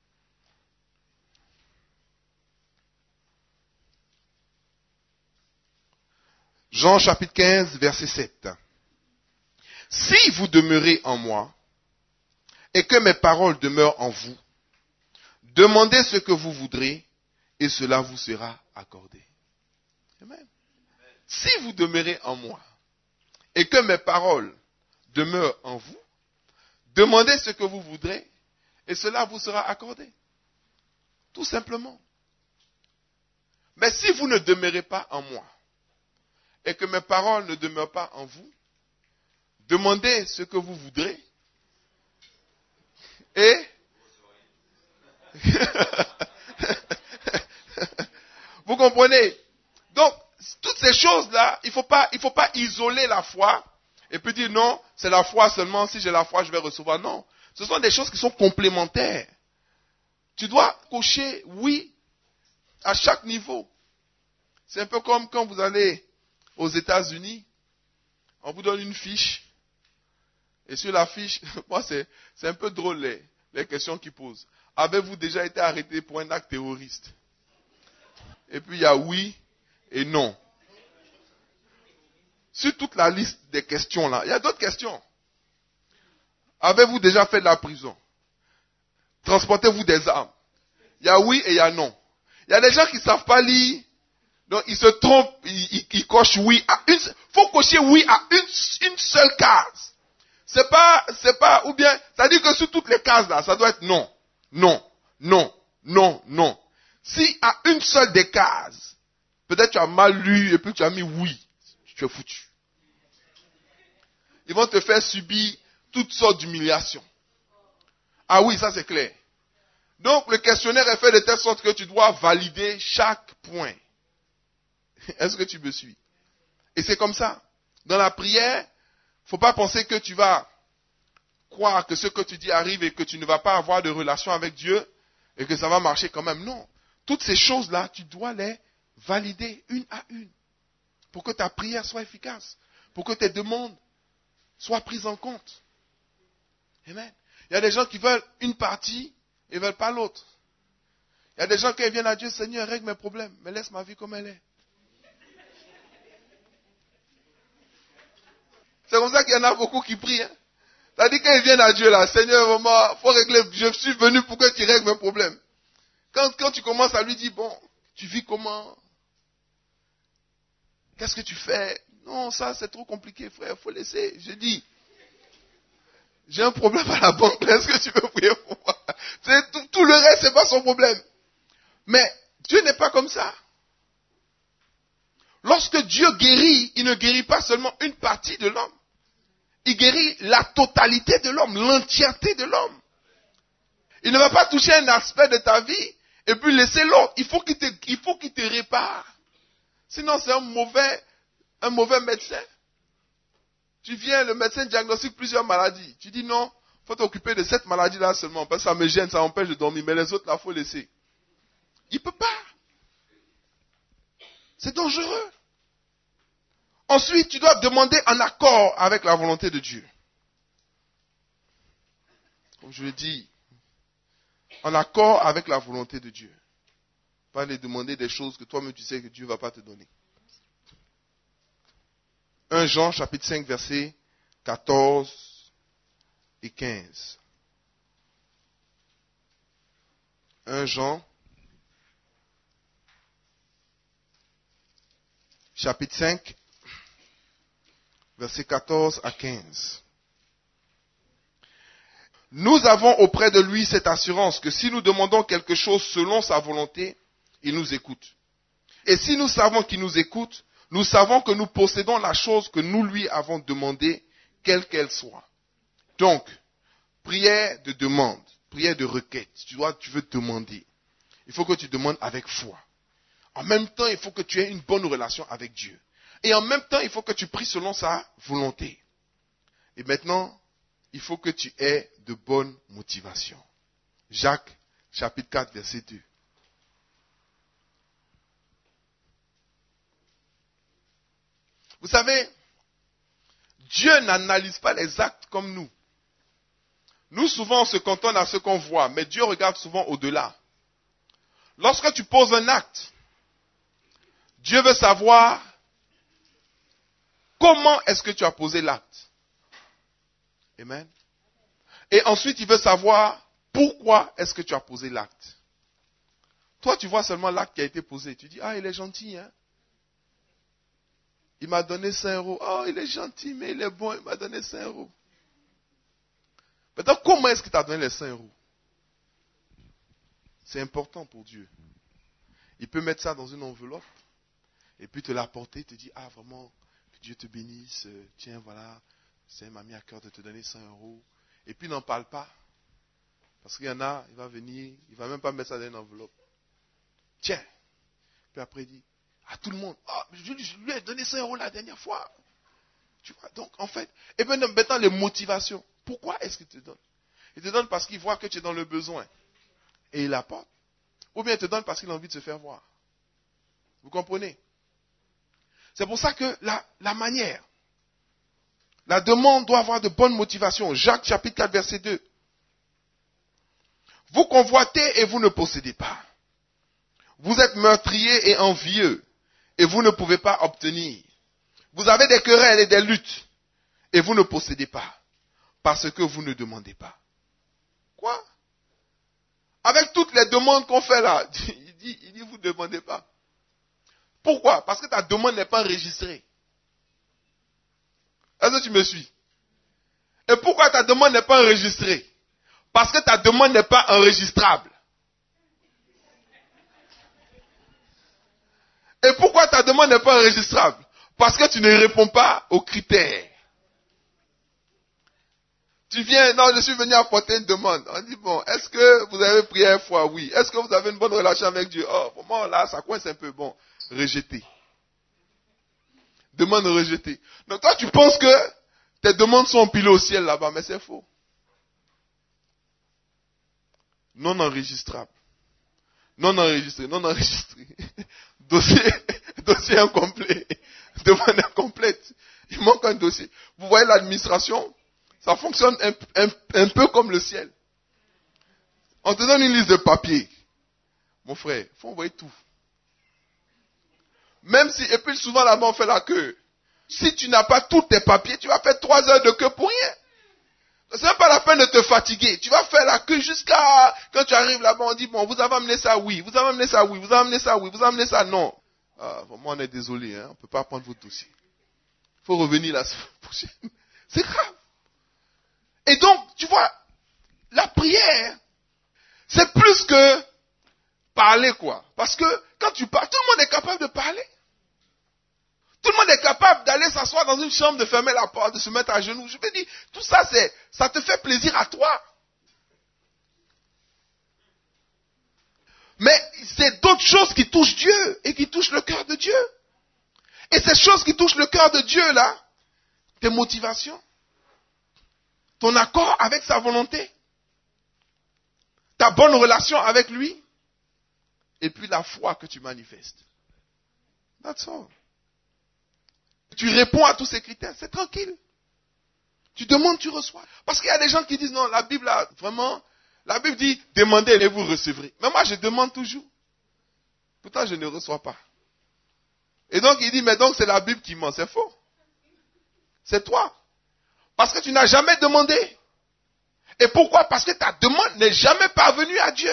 Jean chapitre quinze, verset sept. Si vous demeurez en moi et que mes paroles demeurent en vous, demandez ce que vous voudrez et cela vous sera accordé. Amen. Si vous demeurez en moi et que mes paroles demeurent en vous, demandez ce que vous voudrez et cela vous sera accordé. Tout simplement. Mais si vous ne demeurez pas en moi et que mes paroles ne demeurent pas en vous, demandez ce que vous voudrez et vous comprenez? Donc, toutes ces choses-là, il ne faut pas, il faut pas isoler la foi et puis dire non, c'est la foi seulement, si j'ai la foi, je vais recevoir. Non, ce sont des choses qui sont complémentaires. Tu dois cocher oui à chaque niveau. C'est un peu comme quand vous allez aux États-Unis, on vous donne une fiche. Et sur la fiche, moi c'est, c'est un peu drôle les, les questions qu'ils posent. Avez-vous déjà été arrêté pour un acte terroriste? Et puis il y a oui et non. Sur toute la liste des questions là, il y a d'autres questions. Avez-vous déjà fait de la prison? Transportez-vous des armes? Il y a oui et il y a non. Il y a des gens qui ne savent pas lire, donc ils se trompent, ils, ils, ils cochent oui à une, faut cocher oui à une, une seule case. C'est pas, c'est pas, ou bien, ça dit que sur toutes les cases là, ça doit être non, non, non, non, non. Si à une seule des cases, peut-être tu as mal lu et puis tu as mis oui, tu es foutu. Ils vont te faire subir toutes sortes d'humiliations. Ah oui, ça c'est clair. Donc le questionnaire est fait de telle sorte que tu dois valider chaque point. Est-ce que tu me suis? Et c'est comme ça. Dans la prière, faut pas penser que tu vas croire que ce que tu dis arrive et que tu ne vas pas avoir de relation avec Dieu et que ça va marcher quand même. Non. Toutes ces choses-là, tu dois les valider une à une pour que ta prière soit efficace, pour que tes demandes soient prises en compte. Amen. Il y a des gens qui veulent une partie et ne veulent pas l'autre. Il y a des gens qui viennent à Dieu, Seigneur, règle mes problèmes, mais laisse ma vie comme elle est. C'est comme ça qu'il y en a beaucoup qui prient. Hein. C'est-à-dire qu'ils viennent à Dieu là, Seigneur, vraiment, faut régler, je suis venu pour que tu règles mes problèmes. Quand, quand tu commences à lui dire, bon, tu vis comment? Qu'est-ce que tu fais? Non, ça c'est trop compliqué, frère, faut laisser. Je dis, j'ai un problème à la banque, est-ce que tu veux prier pour moi? C'est, tout, tout le reste, c'est pas son problème. Mais Dieu n'est pas comme ça. Lorsque Dieu guérit, il ne guérit pas seulement une partie de l'homme. Il guérit la totalité de l'homme, l'entièreté de l'homme. Il ne va pas toucher un aspect de ta vie et puis laisser l'autre. Il faut qu'il te, il faut qu'il te répare. Sinon, c'est un mauvais, un mauvais médecin. Tu viens, le médecin diagnostique plusieurs maladies. Tu dis non, il faut t'occuper de cette maladie-là seulement. Parce que ça me gêne, ça m'empêche de dormir. Mais les autres, là, il faut laisser. Il ne peut pas. C'est dangereux. Ensuite, tu dois demander en accord avec la volonté de Dieu. Comme je le dis, en accord avec la volonté de Dieu. Pas les demander des choses que toi-même tu sais que Dieu ne va pas te donner. premier Jean chapitre cinq versets quatorze et quinze. premier Jean chapitre cinq versets quatorze à quinze. Nous avons auprès de lui cette assurance que si nous demandons quelque chose selon sa volonté, il nous écoute. Et si nous savons qu'il nous écoute, nous savons que nous possédons la chose que nous lui avons demandée, quelle qu'elle soit. Donc, prière de demande, prière de requête. Tu vois, tu veux demander. Il faut que tu demandes avec foi. En même temps, il faut que tu aies une bonne relation avec Dieu. Et en même temps, il faut que tu pries selon sa volonté. Et maintenant, il faut que tu aies de bonnes motivations. Jacques, chapitre quatre, verset deux. Vous savez, Dieu n'analyse pas les actes comme nous. Nous, souvent, on se contente à ce qu'on voit, mais Dieu regarde souvent au-delà. Lorsque tu poses un acte, Dieu veut savoir comment est-ce que tu as posé l'acte. Amen. Et ensuite, il veut savoir pourquoi est-ce que tu as posé l'acte. Toi, tu vois seulement l'acte qui a été posé. Tu dis, ah, il est gentil, hein. Il m'a donné cinq euros. Oh, il est gentil, mais il est bon, il m'a donné cinq euros. Maintenant, comment est-ce qu'il t'a donné les cinq euros? C'est important pour Dieu. Il peut mettre ça dans une enveloppe et puis te l'apporter, te dire, ah vraiment, que Dieu te bénisse, tiens, voilà, c'est m'a mis à cœur de te donner cinq euros. Et puis il n'en parle pas. Parce qu'il y en a, il va venir, il ne va même pas mettre ça dans une enveloppe. Tiens. Puis après il dit, à tout le monde, oh, je lui ai donné cinq euros la dernière fois. Tu vois, donc en fait, et bien maintenant les motivations. Pourquoi est-ce qu'il te donne? Il te donne parce qu'il voit que tu es dans le besoin. Et il apporte. Ou bien il te donne parce qu'il a envie de se faire voir. Vous comprenez? C'est pour ça que la, la manière, la demande doit avoir de bonnes motivations. Jacques chapitre quatre verset deux. Vous convoitez et vous ne possédez pas. Vous êtes meurtriers et envieux et vous ne pouvez pas obtenir. Vous avez des querelles et des luttes et vous ne possédez pas parce que vous ne demandez pas. Quoi? Avec toutes les demandes qu'on fait là, il dit, il dit vous ne demandez pas. Pourquoi? Parce que ta demande n'est pas enregistrée. Est-ce que tu me suis? Et pourquoi ta demande n'est pas enregistrée? Parce que ta demande n'est pas enregistrable. Et pourquoi ta demande n'est pas enregistrable? Parce que tu ne réponds pas aux critères. Tu viens, non, je suis venu apporter une demande. On dit, bon, est-ce que vous avez prié une fois? Oui. Est-ce que vous avez une bonne relation avec Dieu? Oh, pour moi, là, ça coince un peu. Bon, rejeté. Demande rejetée. Donc toi, tu penses que tes demandes sont empilées au ciel là-bas, mais c'est faux. Non enregistrable. Non enregistré, non enregistré. Dossier, dossier incomplet. Demande incomplète. Il manque un dossier. Vous voyez l'administration? Ça fonctionne un, un, un peu comme le ciel. On te donne une liste de papiers. Mon frère, il faut envoyer tout. Même si, et puis souvent là-bas on fait la queue. Si tu n'as pas tous tes papiers, tu vas faire trois heures de queue pour rien. C'est même pas la peine de te fatiguer. Tu vas faire la queue jusqu'à, quand tu arrives là-bas, on dit, bon, vous avez amené ça, oui. Vous avez amené ça, oui. Vous avez amené ça, oui. Vous avez amené ça, non. Ah, vraiment, on est désolé, hein. On ne peut pas prendre votre dossier. Il faut revenir la semaine prochaine. C'est grave. Et donc, tu vois, la prière, c'est plus que parler, quoi. Parce que quand tu parles, tout le monde est capable de parler. Tout le monde est capable d'aller s'asseoir dans une chambre, de fermer la porte, de se mettre à genoux. Je me dis, tout ça, c'est, ça te fait plaisir à toi. Mais c'est d'autres choses qui touchent Dieu et qui touchent le cœur de Dieu. Et ces choses qui touchent le cœur de Dieu, là, tes motivations, ton accord avec sa volonté, ta bonne relation avec lui, et puis la foi que tu manifestes. That's all. Tu réponds à tous ces critères, c'est tranquille. Tu demandes, tu reçois. Parce qu'il y a des gens qui disent, non, la Bible, là, vraiment, la Bible dit, demandez et vous recevrez. Mais moi, je demande toujours. Pourtant, je ne reçois pas. Et donc, il dit, mais donc, c'est la Bible qui ment. C'est faux. C'est toi. Parce que tu n'as jamais demandé. Et pourquoi? Parce que ta demande n'est jamais parvenue à Dieu.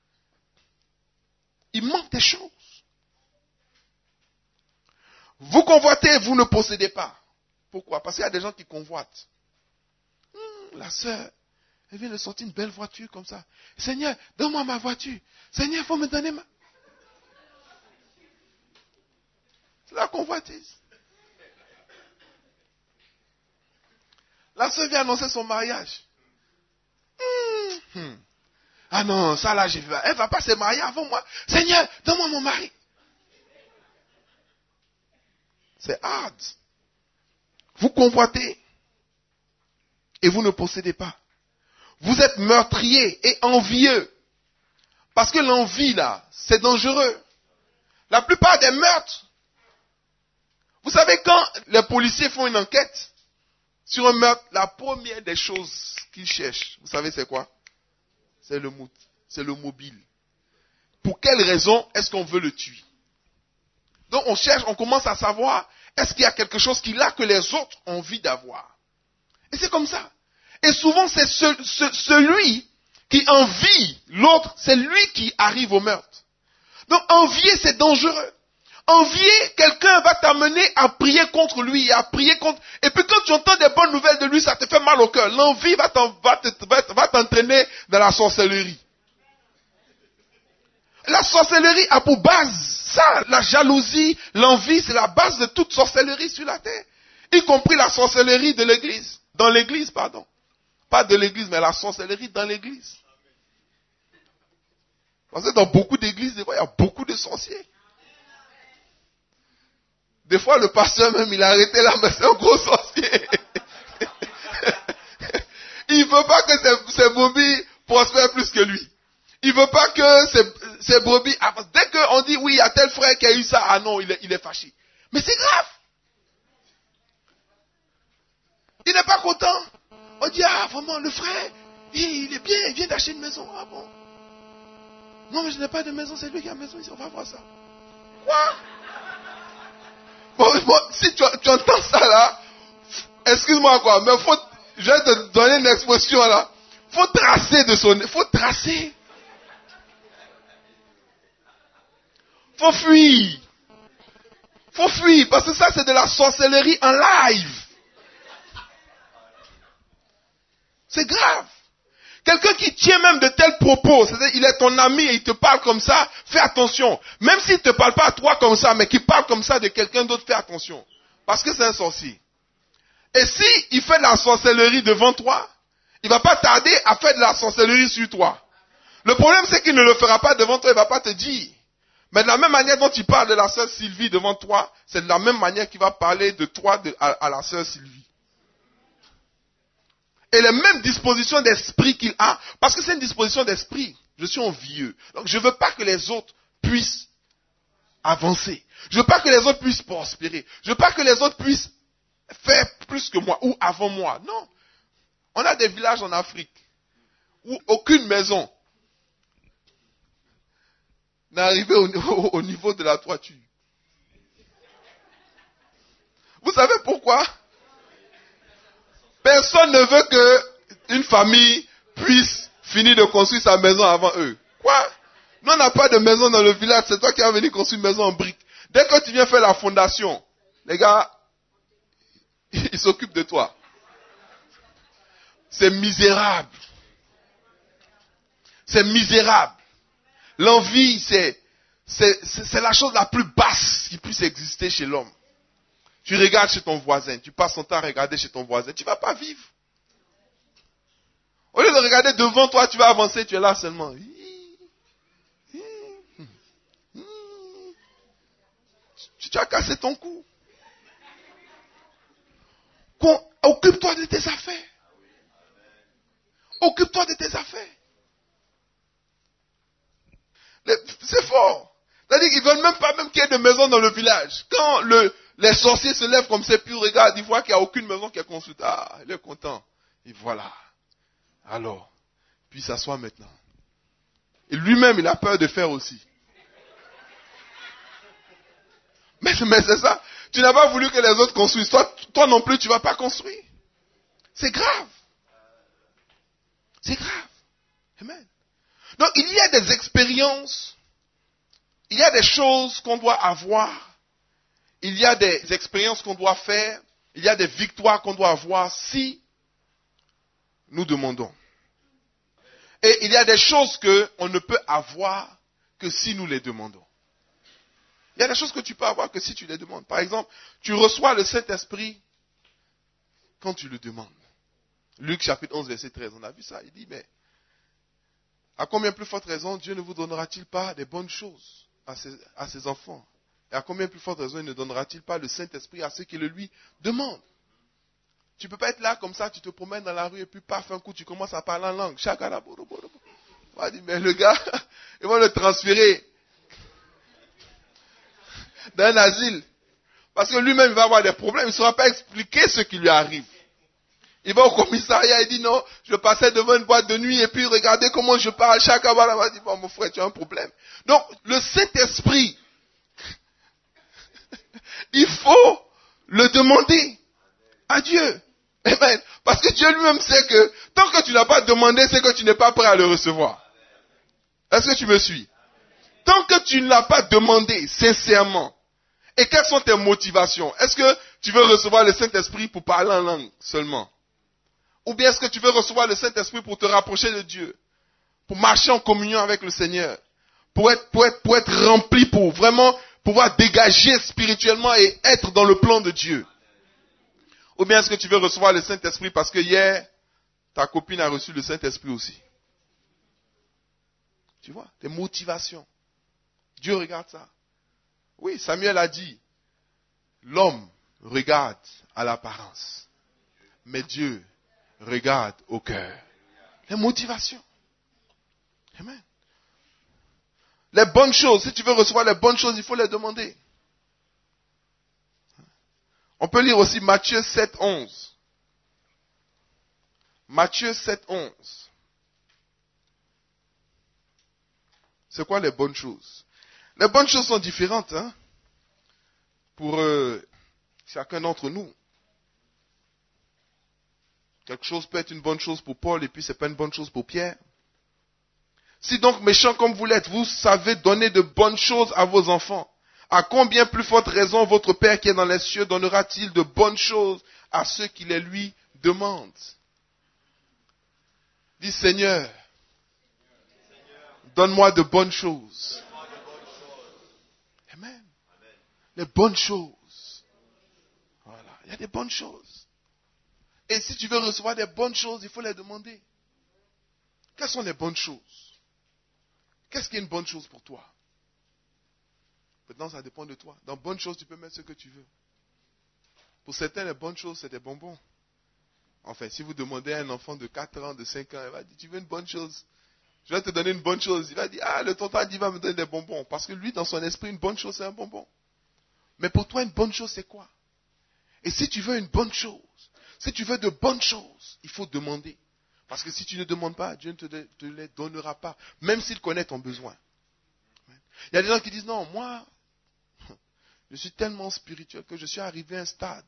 Il manque des choses. Vous convoitez, vous ne possédez pas. Pourquoi? Parce qu'il y a des gens qui convoitent. Hum, la sœur, elle vient de sortir une belle voiture comme ça. Seigneur, donne-moi ma voiture. Seigneur, il faut me donner ma... C'est la convoitise. La sœur vient annoncer son mariage. Hum, hum. Ah non, ça là, je vais... elle ne va pas se marier avant moi. Seigneur, donne-moi mon mari. C'est hard. Vous convoitez et vous ne possédez pas. Vous êtes meurtrier et envieux. Parce que l'envie, là, c'est dangereux. La plupart des meurtres, vous savez, quand les policiers font une enquête sur un meurtre, la première des choses qu'ils cherchent, vous savez c'est quoi? C'est le, c'est le mobile. Pour quelle raison est-ce qu'on veut le tuer? Donc on cherche, on commence à savoir, est-ce qu'il y a quelque chose qu'il a que les autres ont envie d'avoir? Et c'est comme ça. Et souvent c'est ce, ce, celui qui envie l'autre, c'est lui qui arrive au meurtre. Donc envier c'est dangereux. Envier, quelqu'un va t'amener à prier contre lui, à prier contre... Et puis quand tu entends des bonnes nouvelles de lui, ça te fait mal au cœur. L'envie va, va, te, va, va t'entraîner dans la sorcellerie. La sorcellerie a pour base ça, la jalousie, l'envie, c'est la base de toute sorcellerie sur la terre. Y compris la sorcellerie de l'église. Dans l'église, pardon. Pas de l'église, mais la sorcellerie dans l'église. Parce que dans beaucoup d'églises, des fois, il y a beaucoup de sorciers. Des fois, le pasteur même, il a arrêté là, mais c'est un gros sorcier. Il veut pas que ses, ses brebis prospèrent plus que lui. Il veut pas que ses, ses brebis avancent. Dès qu'on dit, oui, il y a tel frère qui a eu ça, ah non, il est, il est fâché. Mais c'est grave. Il n'est pas content. On dit, ah, vraiment, le frère, il est bien, il vient d'acheter une maison. Ah bon? Non, mais je n'ai pas de maison, c'est lui qui a une maison ici, on va voir ça. Quoi? Bon, bon, si tu, tu entends ça là, excuse-moi quoi, mais faut, je vais te donner une expression là. Faut tracer de son, faut tracer. Faut fuir. Faut fuir, parce que ça c'est de la sorcellerie en live. C'est grave. Quelqu'un qui tient même de tels propos, c'est-à-dire il est ton ami et il te parle comme ça, fais attention. Même s'il ne te parle pas à toi comme ça, mais qu'il parle comme ça de quelqu'un d'autre, fais attention. Parce que c'est un sorcier. Et si il fait de la sorcellerie devant toi, il ne va pas tarder à faire de la sorcellerie sur toi. Le problème c'est qu'il ne le fera pas devant toi, il ne va pas te dire. Mais de la même manière dont il parle de la sœur Sylvie devant toi, c'est de la même manière qu'il va parler de toi de, à, à la sœur Sylvie. Et les mêmes dispositions d'esprit qu'il a, parce que c'est une disposition d'esprit. Je suis envieux. Donc je ne veux pas que les autres puissent avancer. Je ne veux pas que les autres puissent prospérer. Je ne veux pas que les autres puissent faire plus que moi ou avant moi. Non. On a des villages en Afrique où aucune maison n'est arrivée au, au, au niveau de la toiture. Vous savez pourquoi? Personne ne veut que une famille puisse finir de construire sa maison avant eux. Quoi? Nous, on n'a pas de maison dans le village, c'est toi qui vas venir construire une maison en briques. Dès que tu viens faire la fondation, les gars, ils s'occupent de toi. C'est misérable. C'est misérable. L'envie, c'est, c'est, c'est, c'est la chose la plus basse qui puisse exister chez l'homme. Tu regardes chez ton voisin, tu passes ton temps à regarder chez ton voisin, tu ne vas pas vivre. Au lieu de regarder devant toi, tu vas avancer, tu es là seulement. Tu, tu as cassé ton cou. Occupe-toi de tes affaires. Occupe-toi de tes affaires. C'est fort. C'est-à-dire qu'ils ne veulent même pas même qu'il y ait de maison dans le village. Quand le, les sorciers se lèvent comme ça, puis regardent, ils voient qu'il n'y a aucune maison qui est construite. Ah, il est content. Et voilà. Alors, puis il s'assoit maintenant. Et lui-même, il a peur de faire aussi. Mais, mais c'est ça. Tu n'as pas voulu que les autres construisent. Toi, toi non plus, tu ne vas pas construire. C'est grave. C'est grave. Amen. Donc, il y a des expériences, il y a des choses qu'on doit avoir, il y a des expériences qu'on doit faire, il y a des victoires qu'on doit avoir si nous demandons. Et il y a des choses qu'on ne peut avoir que si nous les demandons. Il y a des choses que tu peux avoir que si tu les demandes. Par exemple, tu reçois le Saint-Esprit quand tu le demandes. Luc chapitre onze, verset treize, on a vu ça. Il dit, mais à combien plus forte raison Dieu ne vous donnera-t-il pas des bonnes choses à ses, à ses enfants? Et à combien plus forte raison il ne donnera-t-il pas le Saint-Esprit à ceux qui le lui demandent? Tu ne peux pas être là comme ça, tu te promènes dans la rue et puis paf, un coup, tu commences à parler en langue. On va dire, mais le gars, ils vont le transférer dans un asile. Parce que lui-même, il va avoir des problèmes. Il ne saura pas expliquer ce qui lui arrive. Il va au commissariat et dit non, je passais devant une boîte de nuit et puis regardez comment je parle. Chacun va dire, bon, mon frère, tu as un problème. Donc, le Saint-Esprit, il faut le demander à Dieu. Amen. Parce que Dieu lui-même sait que tant que tu n'as pas demandé, c'est que tu n'es pas prêt à le recevoir. Est-ce que tu me suis? Tant que tu ne l'as pas demandé sincèrement, et quelles sont tes motivations? Est-ce que tu veux recevoir le Saint-Esprit pour parler en langue seulement? Ou bien est-ce que tu veux recevoir le Saint-Esprit pour te rapprocher de Dieu? Pour marcher en communion avec le Seigneur? Pour être, pour être, pour être rempli, pour vraiment pouvoir dégager spirituellement et être dans le plan de Dieu? Ou bien est-ce que tu veux recevoir le Saint-Esprit parce que hier, ta copine a reçu le Saint-Esprit aussi? Tu vois, tes motivations. Dieu regarde ça. Oui, Samuel a dit, l'homme regarde à l'apparence, mais Dieu regarde au cœur. Les motivations. Amen. Les bonnes choses, si tu veux recevoir les bonnes choses, il faut les demander. On peut lire aussi Matthieu sept, onze. Matthieu sept, onze. C'est quoi les bonnes choses? Les bonnes choses sont différentes, hein, pour euh, chacun d'entre nous. Quelque chose peut être une bonne chose pour Paul et puis c'est pas une bonne chose pour Pierre. Si donc méchants comme vous l'êtes, vous savez donner de bonnes choses à vos enfants, à combien plus forte raison votre Père qui est dans les cieux donnera-t-il de bonnes choses à ceux qui les lui demandent? Dis Seigneur, donne-moi de bonnes choses. Amen. Les bonnes choses. Voilà. Il y a des bonnes choses. Et si tu veux recevoir des bonnes choses, il faut les demander. Quelles sont les bonnes choses? Qu'est-ce qui est une bonne chose pour toi? Maintenant, ça dépend de toi. Dans bonnes choses, tu peux mettre ce que tu veux. Pour certains, les bonnes choses, c'est des bonbons. Enfin, si vous demandez à un enfant de quatre ans, de cinq ans, il va dire, tu veux une bonne chose? Je vais te donner une bonne chose. Il va dire, ah, le tonton dit, il va me donner des bonbons. Parce que lui, dans son esprit, une bonne chose, c'est un bonbon. Mais pour toi, une bonne chose, c'est quoi? Et si tu veux une bonne chose, si tu veux de bonnes choses, il faut demander. Parce que si tu ne demandes pas, Dieu ne te, te les donnera pas. Même s'il connaît ton besoin. Il y a des gens qui disent, non, moi, je suis tellement spirituel que je suis arrivé à un stade.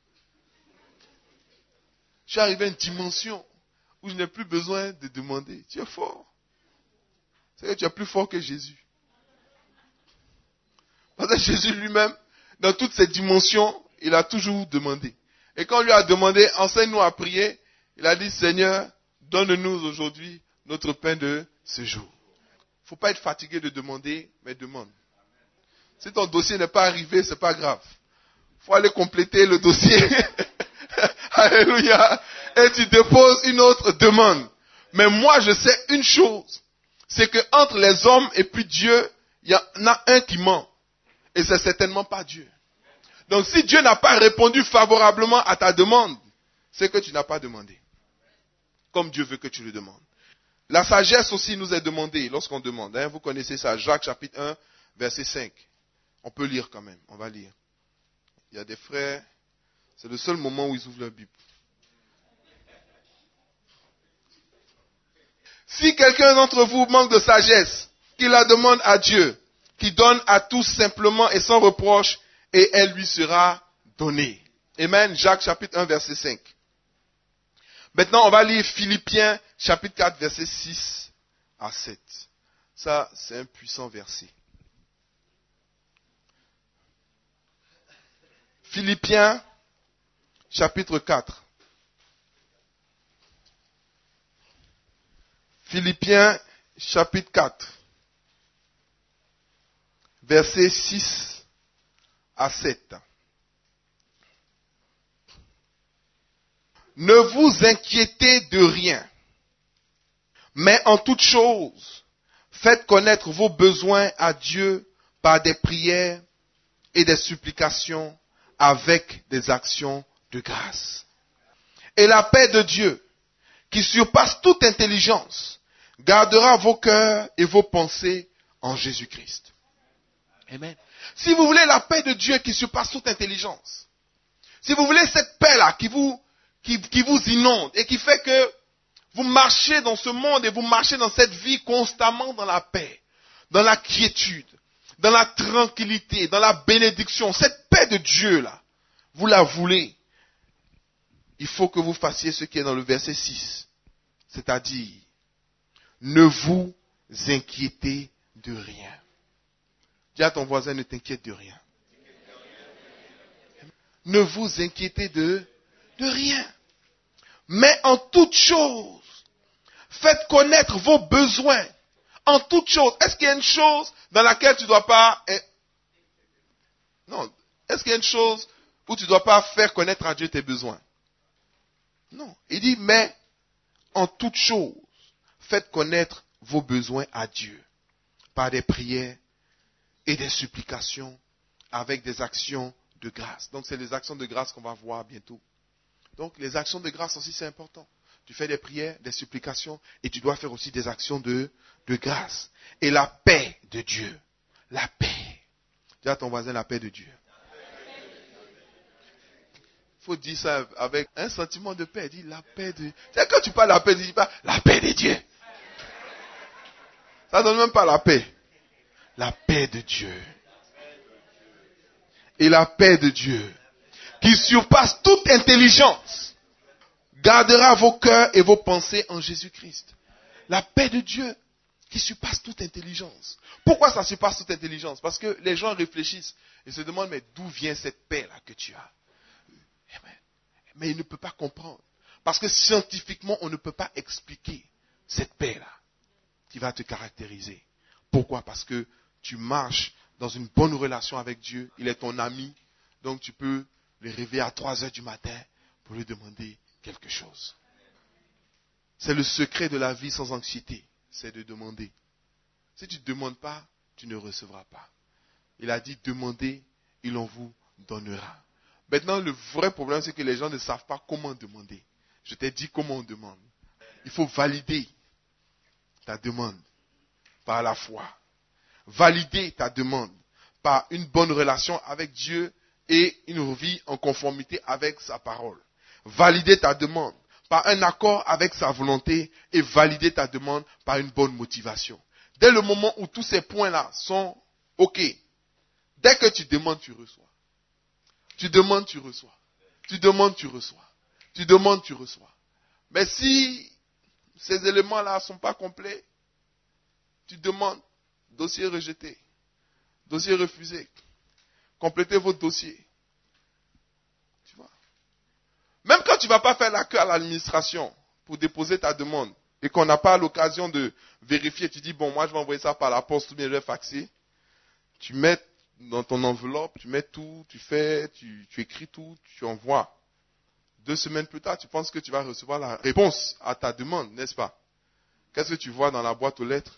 Je suis arrivé à une dimension où je n'ai plus besoin de demander. Tu es fort. C'est que tu es plus fort que Jésus. Parce que Jésus lui-même, dans toutes ces dimensions, il a toujours demandé. Et quand on lui a demandé, enseigne-nous à prier, il a dit, Seigneur, donne-nous aujourd'hui notre pain de ce jour. Il ne faut pas être fatigué de demander, mais demande. Si ton dossier n'est pas arrivé, c'est pas grave. Il faut aller compléter le dossier. Alléluia. Et tu déposes une autre demande. Mais moi, je sais une chose. C'est que entre les hommes et puis Dieu, il y en a un qui ment. Et c'est certainement pas Dieu. Donc si Dieu n'a pas répondu favorablement à ta demande, c'est que tu n'as pas demandé. Comme Dieu veut que tu le demandes. La sagesse aussi nous est demandée lorsqu'on demande. Hein, vous connaissez ça, Jacques chapitre un, verset cinq. On peut lire quand même, on va lire. Il y a des frères, c'est le seul moment où ils ouvrent leur Bible. Si quelqu'un d'entre vous manque de sagesse, qu'il la demande à Dieu, qui donne à tous simplement et sans reproche, et elle lui sera donnée. Amen. Jacques chapitre un, verset cinq. Maintenant, on va lire Philippiens chapitre quatre, verset six à sept. Ça, c'est un puissant verset. Philippiens chapitre quatre. Philippiens chapitre quatre. Verset six à sept. Ne vous inquiétez de rien, mais en toute chose, faites connaître vos besoins à Dieu par des prières et des supplications avec des actions de grâce. Et la paix de Dieu, qui surpasse toute intelligence, gardera vos cœurs et vos pensées en Jésus-Christ. Amen. Si vous voulez la paix de Dieu qui surpasse toute intelligence, si vous voulez cette paix-là qui vous, qui, qui vous inonde et qui fait que vous marchez dans ce monde et vous marchez dans cette vie constamment dans la paix, dans la quiétude, dans la tranquillité, dans la bénédiction, cette paix de Dieu-là, vous la voulez, il faut que vous fassiez ce qui est dans le verset six, c'est-à-dire, ne vous inquiétez de rien. Dis à ton voisin, ne t'inquiète de rien. Ne vous inquiétez de, de rien. Mais en toute chose, faites connaître vos besoins. En toute chose. Est-ce qu'il y a une chose dans laquelle tu ne dois pas... Non. Est-ce qu'il y a une chose où tu ne dois pas faire connaître à Dieu tes besoins? Non. Il dit, mais en toute chose, faites connaître vos besoins à Dieu par des prières et des supplications avec des actions de grâce. Donc, c'est les actions de grâce qu'on va voir bientôt. Donc, les actions de grâce aussi, c'est important. Tu fais des prières, des supplications et tu dois faire aussi des actions de, de grâce. Et la paix de Dieu. La paix. Dis à ton voisin la paix de Dieu. Il faut dire ça avec un sentiment de paix. Dis la paix de Dieu. Quand tu parles de la paix, dis pas la paix de Dieu. Ça ne donne même pas la paix. La paix de Dieu. Et la paix de Dieu, qui surpasse toute intelligence, gardera vos cœurs et vos pensées en Jésus-Christ. La paix de Dieu, qui surpasse toute intelligence. Pourquoi ça surpasse toute intelligence? Parce que les gens réfléchissent et se demandent, mais d'où vient cette paix-là que tu as? Mais ils ne peuvent pas comprendre. Parce que scientifiquement, on ne peut pas expliquer cette paix-là qui va te caractériser. Pourquoi? Parce que tu marches dans une bonne relation avec Dieu. Il est ton ami. Donc tu peux le réveiller à trois heures du matin pour lui demander quelque chose. C'est le secret de la vie sans anxiété. C'est de demander. Si tu ne demandes pas, tu ne recevras pas. Il a dit, demandez, il en vous donnera. Maintenant, le vrai problème, c'est que les gens ne savent pas comment demander. Je t'ai dit comment on demande. Il faut valider ta demande par la foi. Valider ta demande par une bonne relation avec Dieu et une vie en conformité avec sa parole. Valider ta demande par un accord avec sa volonté et valider ta demande par une bonne motivation. Dès le moment où tous ces points-là sont OK, dès que tu demandes, tu reçois. Tu demandes, tu reçois. Tu demandes, tu reçois. Tu demandes, tu reçois. Mais si ces éléments-là ne sont pas complets, tu demandes, dossier rejeté, dossier refusé. Complétez votre dossier. Tu vois. Même quand tu ne vas pas faire la queue à l'administration pour déposer ta demande et qu'on n'a pas l'occasion de vérifier, tu dis, bon, moi je vais envoyer ça par la poste ou bien je vais faxer. Tu mets dans ton enveloppe, tu mets tout, tu fais, tu, tu écris tout, tu envoies. Deux semaines plus tard, tu penses que tu vas recevoir la réponse à ta demande, n'est-ce pas? Qu'est-ce que tu vois dans la boîte aux lettres?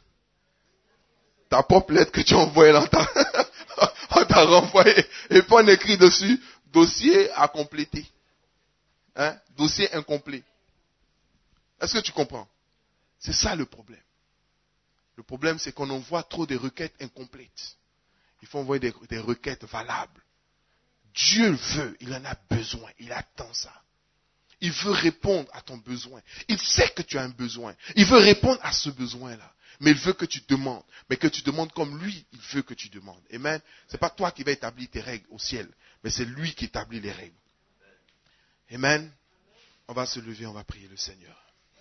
Ta propre lettre que tu as envoyée, on t'a, on t'a renvoyé. Et puis on écrit dessus, dossier à compléter. Hein? Dossier incomplet. Est-ce que tu comprends? C'est ça le problème. Le problème, c'est qu'on envoie trop de requêtes incomplètes. Il faut envoyer des, des requêtes valables. Dieu veut, il en a besoin, il attend ça. Il veut répondre à ton besoin. Il sait que tu as un besoin. Il veut répondre à ce besoin-là. Mais il veut que tu demandes. Mais que tu demandes comme lui, il veut que tu demandes. Amen. Ce n'est pas toi qui vas établir tes règles au ciel. Mais c'est lui qui établit les règles. Amen. On va se lever, on va prier le Seigneur.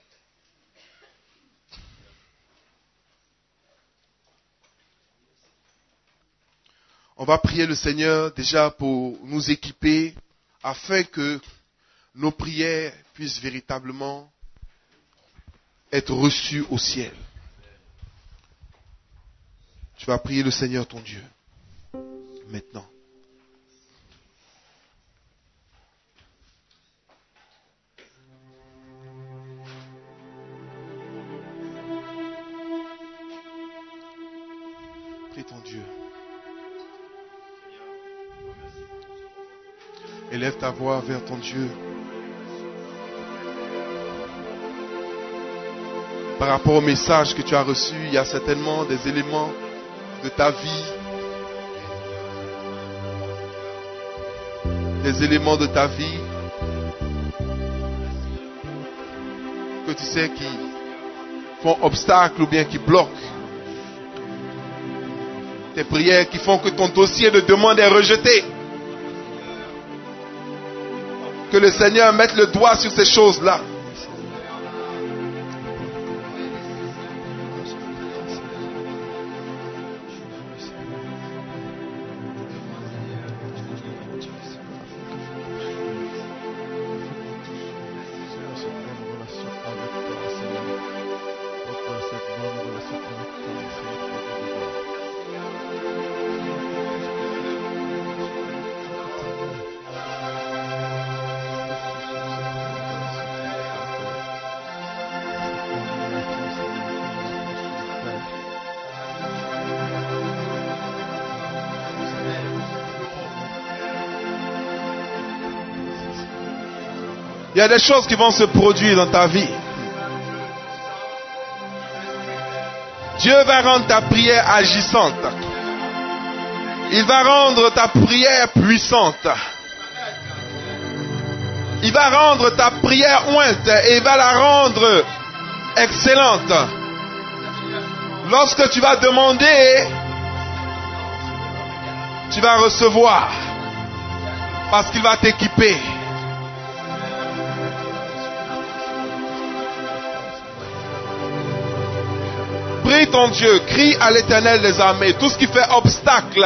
On va prier le Seigneur déjà pour nous équiper afin que nos prières puissent véritablement être reçues au ciel. Tu vas prier le Seigneur ton Dieu maintenant. Prie ton Dieu. Élève ta voix vers ton Dieu. Par rapport au message que tu as reçu, il y a certainement des éléments de ta vie, des éléments de ta vie que tu sais qui font obstacle ou bien qui bloquent tes prières, qui font que ton dossier de demande est rejeté. Que le Seigneur mette le doigt sur ces choses-là. Il y a des choses qui vont se produire dans ta vie. Dieu va rendre ta prière agissante. Il va rendre ta prière puissante. Il va rendre ta prière ointe et il va la rendre excellente. Lorsque tu vas demander, tu vas recevoir. Parce qu'il va t'équiper. Prie ton Dieu, crie à l'Éternel des armées, tout ce qui fait obstacle.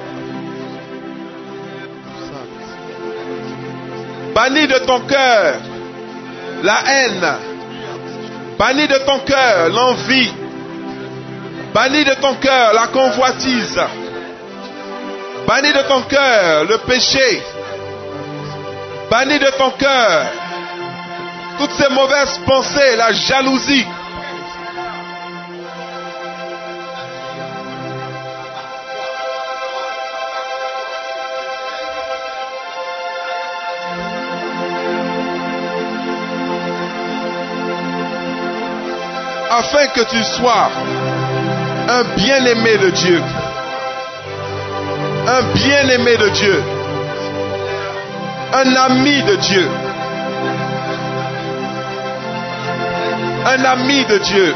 Bannis de ton cœur la haine. Bannis de ton cœur l'envie. Bannis de ton cœur la convoitise. Bannis de ton cœur le péché. Bannis de ton cœur toutes ces mauvaises pensées, la jalousie. Afin que tu sois un bien-aimé de Dieu. Un bien-aimé de Dieu. Un ami de Dieu. Un ami de Dieu.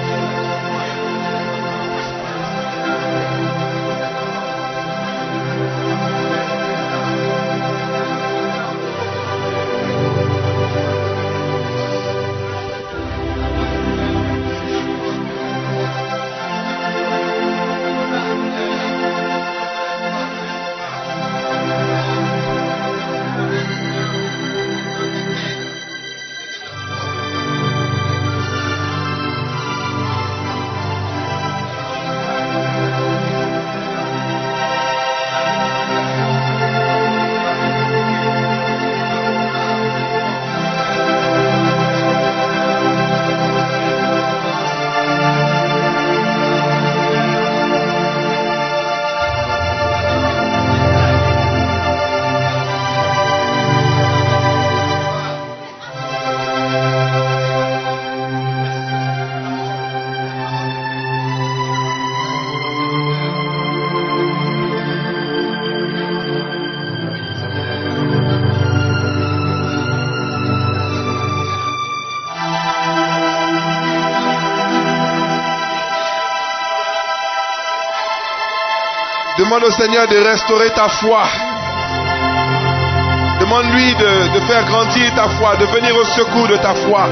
Demande au Seigneur de restaurer ta foi. Demande-lui de, de faire grandir ta foi, de venir au secours de ta foi.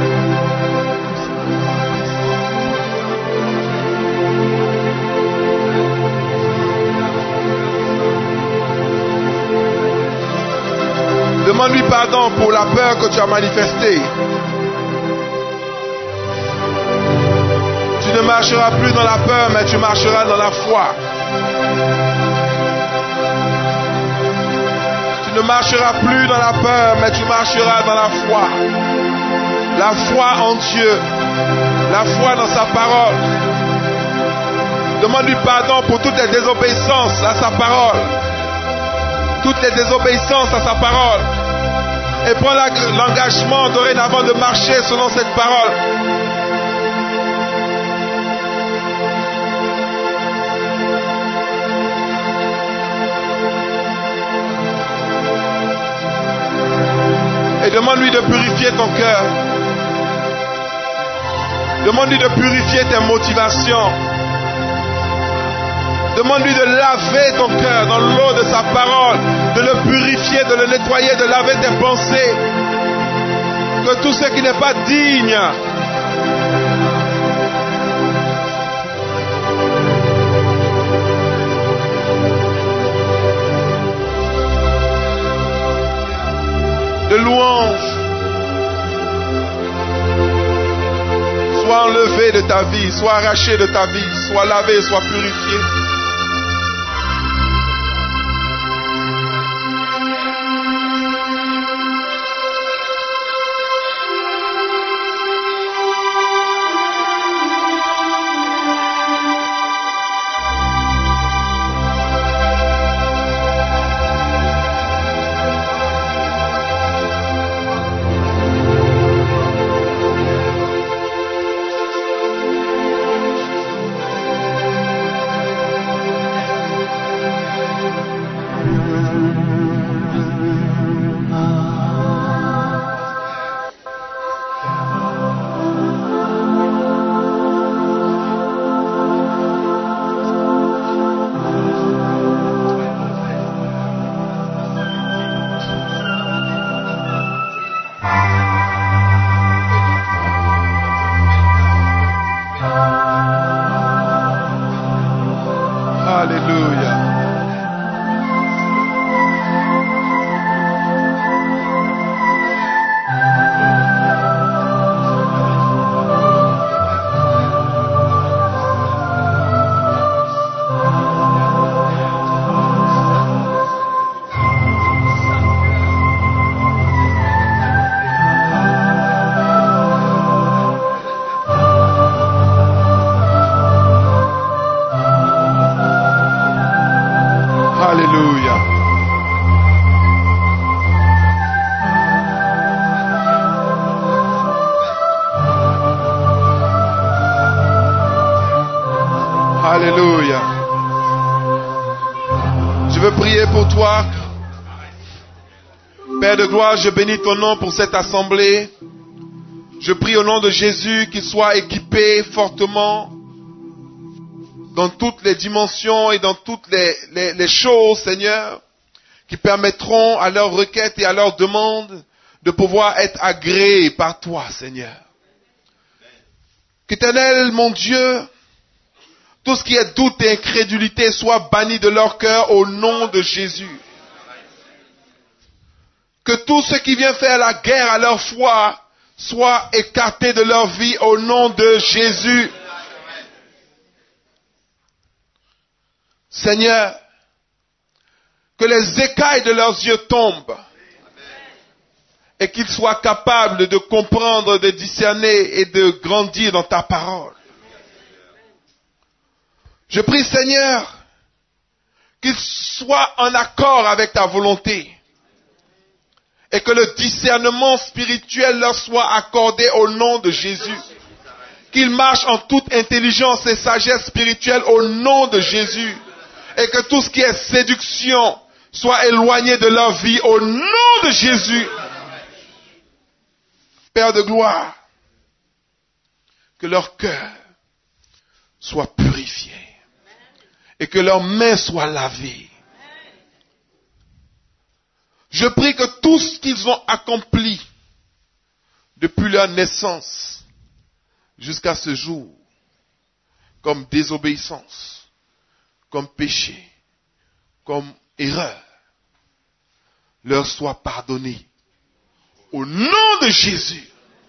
Demande-lui pardon pour la peur que tu as manifestée. Tu ne marcheras plus dans la peur, mais tu marcheras dans la foi. Tu ne marcheras plus dans la peur, mais tu marcheras dans la foi. La foi en Dieu. La foi dans sa parole. Demande-lui pardon pour toutes les désobéissances à sa parole. toutes les désobéissances à sa parole. Et prends l'engagement dorénavant de marcher selon cette parole. Et demande-lui de purifier ton cœur. Demande-lui de purifier tes motivations. Demande-lui de laver ton cœur dans l'eau de sa parole, de le purifier, de le nettoyer, de laver tes pensées. Que tout ce qui n'est pas digne de louange soit enlevé de ta vie, soit arraché de ta vie, soit lavé, soit purifié. Alléluia. Je veux prier pour toi. Père de gloire, je bénis ton nom pour cette assemblée. Je prie au nom de Jésus qu'il soit équipé fortement dans toutes les dimensions et dans toutes les, les, les choses, Seigneur, qui permettront à leurs requêtes et à leurs demandes de pouvoir être agréés par toi, Seigneur. Qu'Éternel, mon Dieu, tout ce qui est doute et incrédulité soit banni de leur cœur au nom de Jésus. Que tout ce qui vient faire la guerre à leur foi soit écarté de leur vie au nom de Jésus. Seigneur, que les écailles de leurs yeux tombent et qu'ils soient capables de comprendre, de discerner et de grandir dans ta parole. Je prie, Seigneur, qu'ils soient en accord avec ta volonté et que le discernement spirituel leur soit accordé au nom de Jésus. Qu'ils marchent en toute intelligence et sagesse spirituelle au nom de Jésus. Et que tout ce qui est séduction soit éloigné de leur vie au nom de Jésus. Père de gloire, que leur cœur soit purifié et que leurs mains soient lavées. Je prie que tout ce qu'ils ont accompli depuis leur naissance jusqu'à ce jour, comme désobéissance, comme péché, comme erreur, leur soit pardonné. Au nom de Jésus.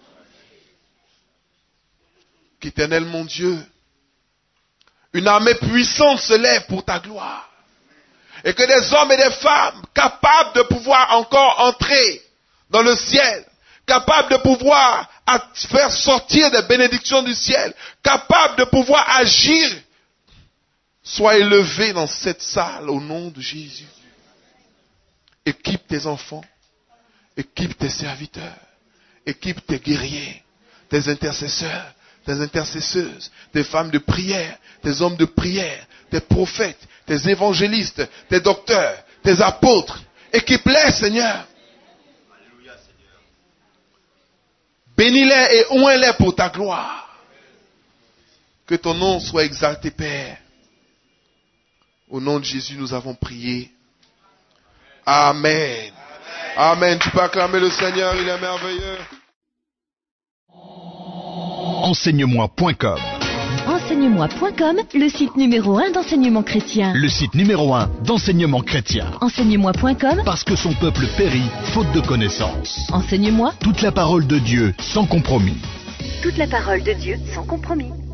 Qu'Éternel mon Dieu, une armée puissante se lève pour ta gloire. Et que des hommes et des femmes capables de pouvoir encore entrer dans le ciel, capables de pouvoir faire sortir des bénédictions du ciel, capables de pouvoir agir, soient élevés dans cette salle au nom de Jésus. Équipe tes enfants, équipe tes serviteurs, équipe tes guerriers, tes intercesseurs, tes intercesseuses, tes femmes de prière, tes hommes de prière, tes prophètes, tes évangélistes, tes docteurs, tes apôtres. Équipe-les, Seigneur. Bénis-les et oins-les pour ta gloire. Que ton nom soit exalté, Père. Au nom de Jésus, nous avons prié. Amen. Amen. Tu peux acclamer le Seigneur, il est merveilleux. Enseigne-moi point com. Enseigne-moi point com, le site numéro un d'enseignement chrétien. Le site numéro un d'enseignement chrétien. Enseigne-moi point com, Parce que son peuple périt, faute de connaissance. enseigne-moi Toute la parole de Dieu, sans compromis. toute la parole de Dieu sans compromis.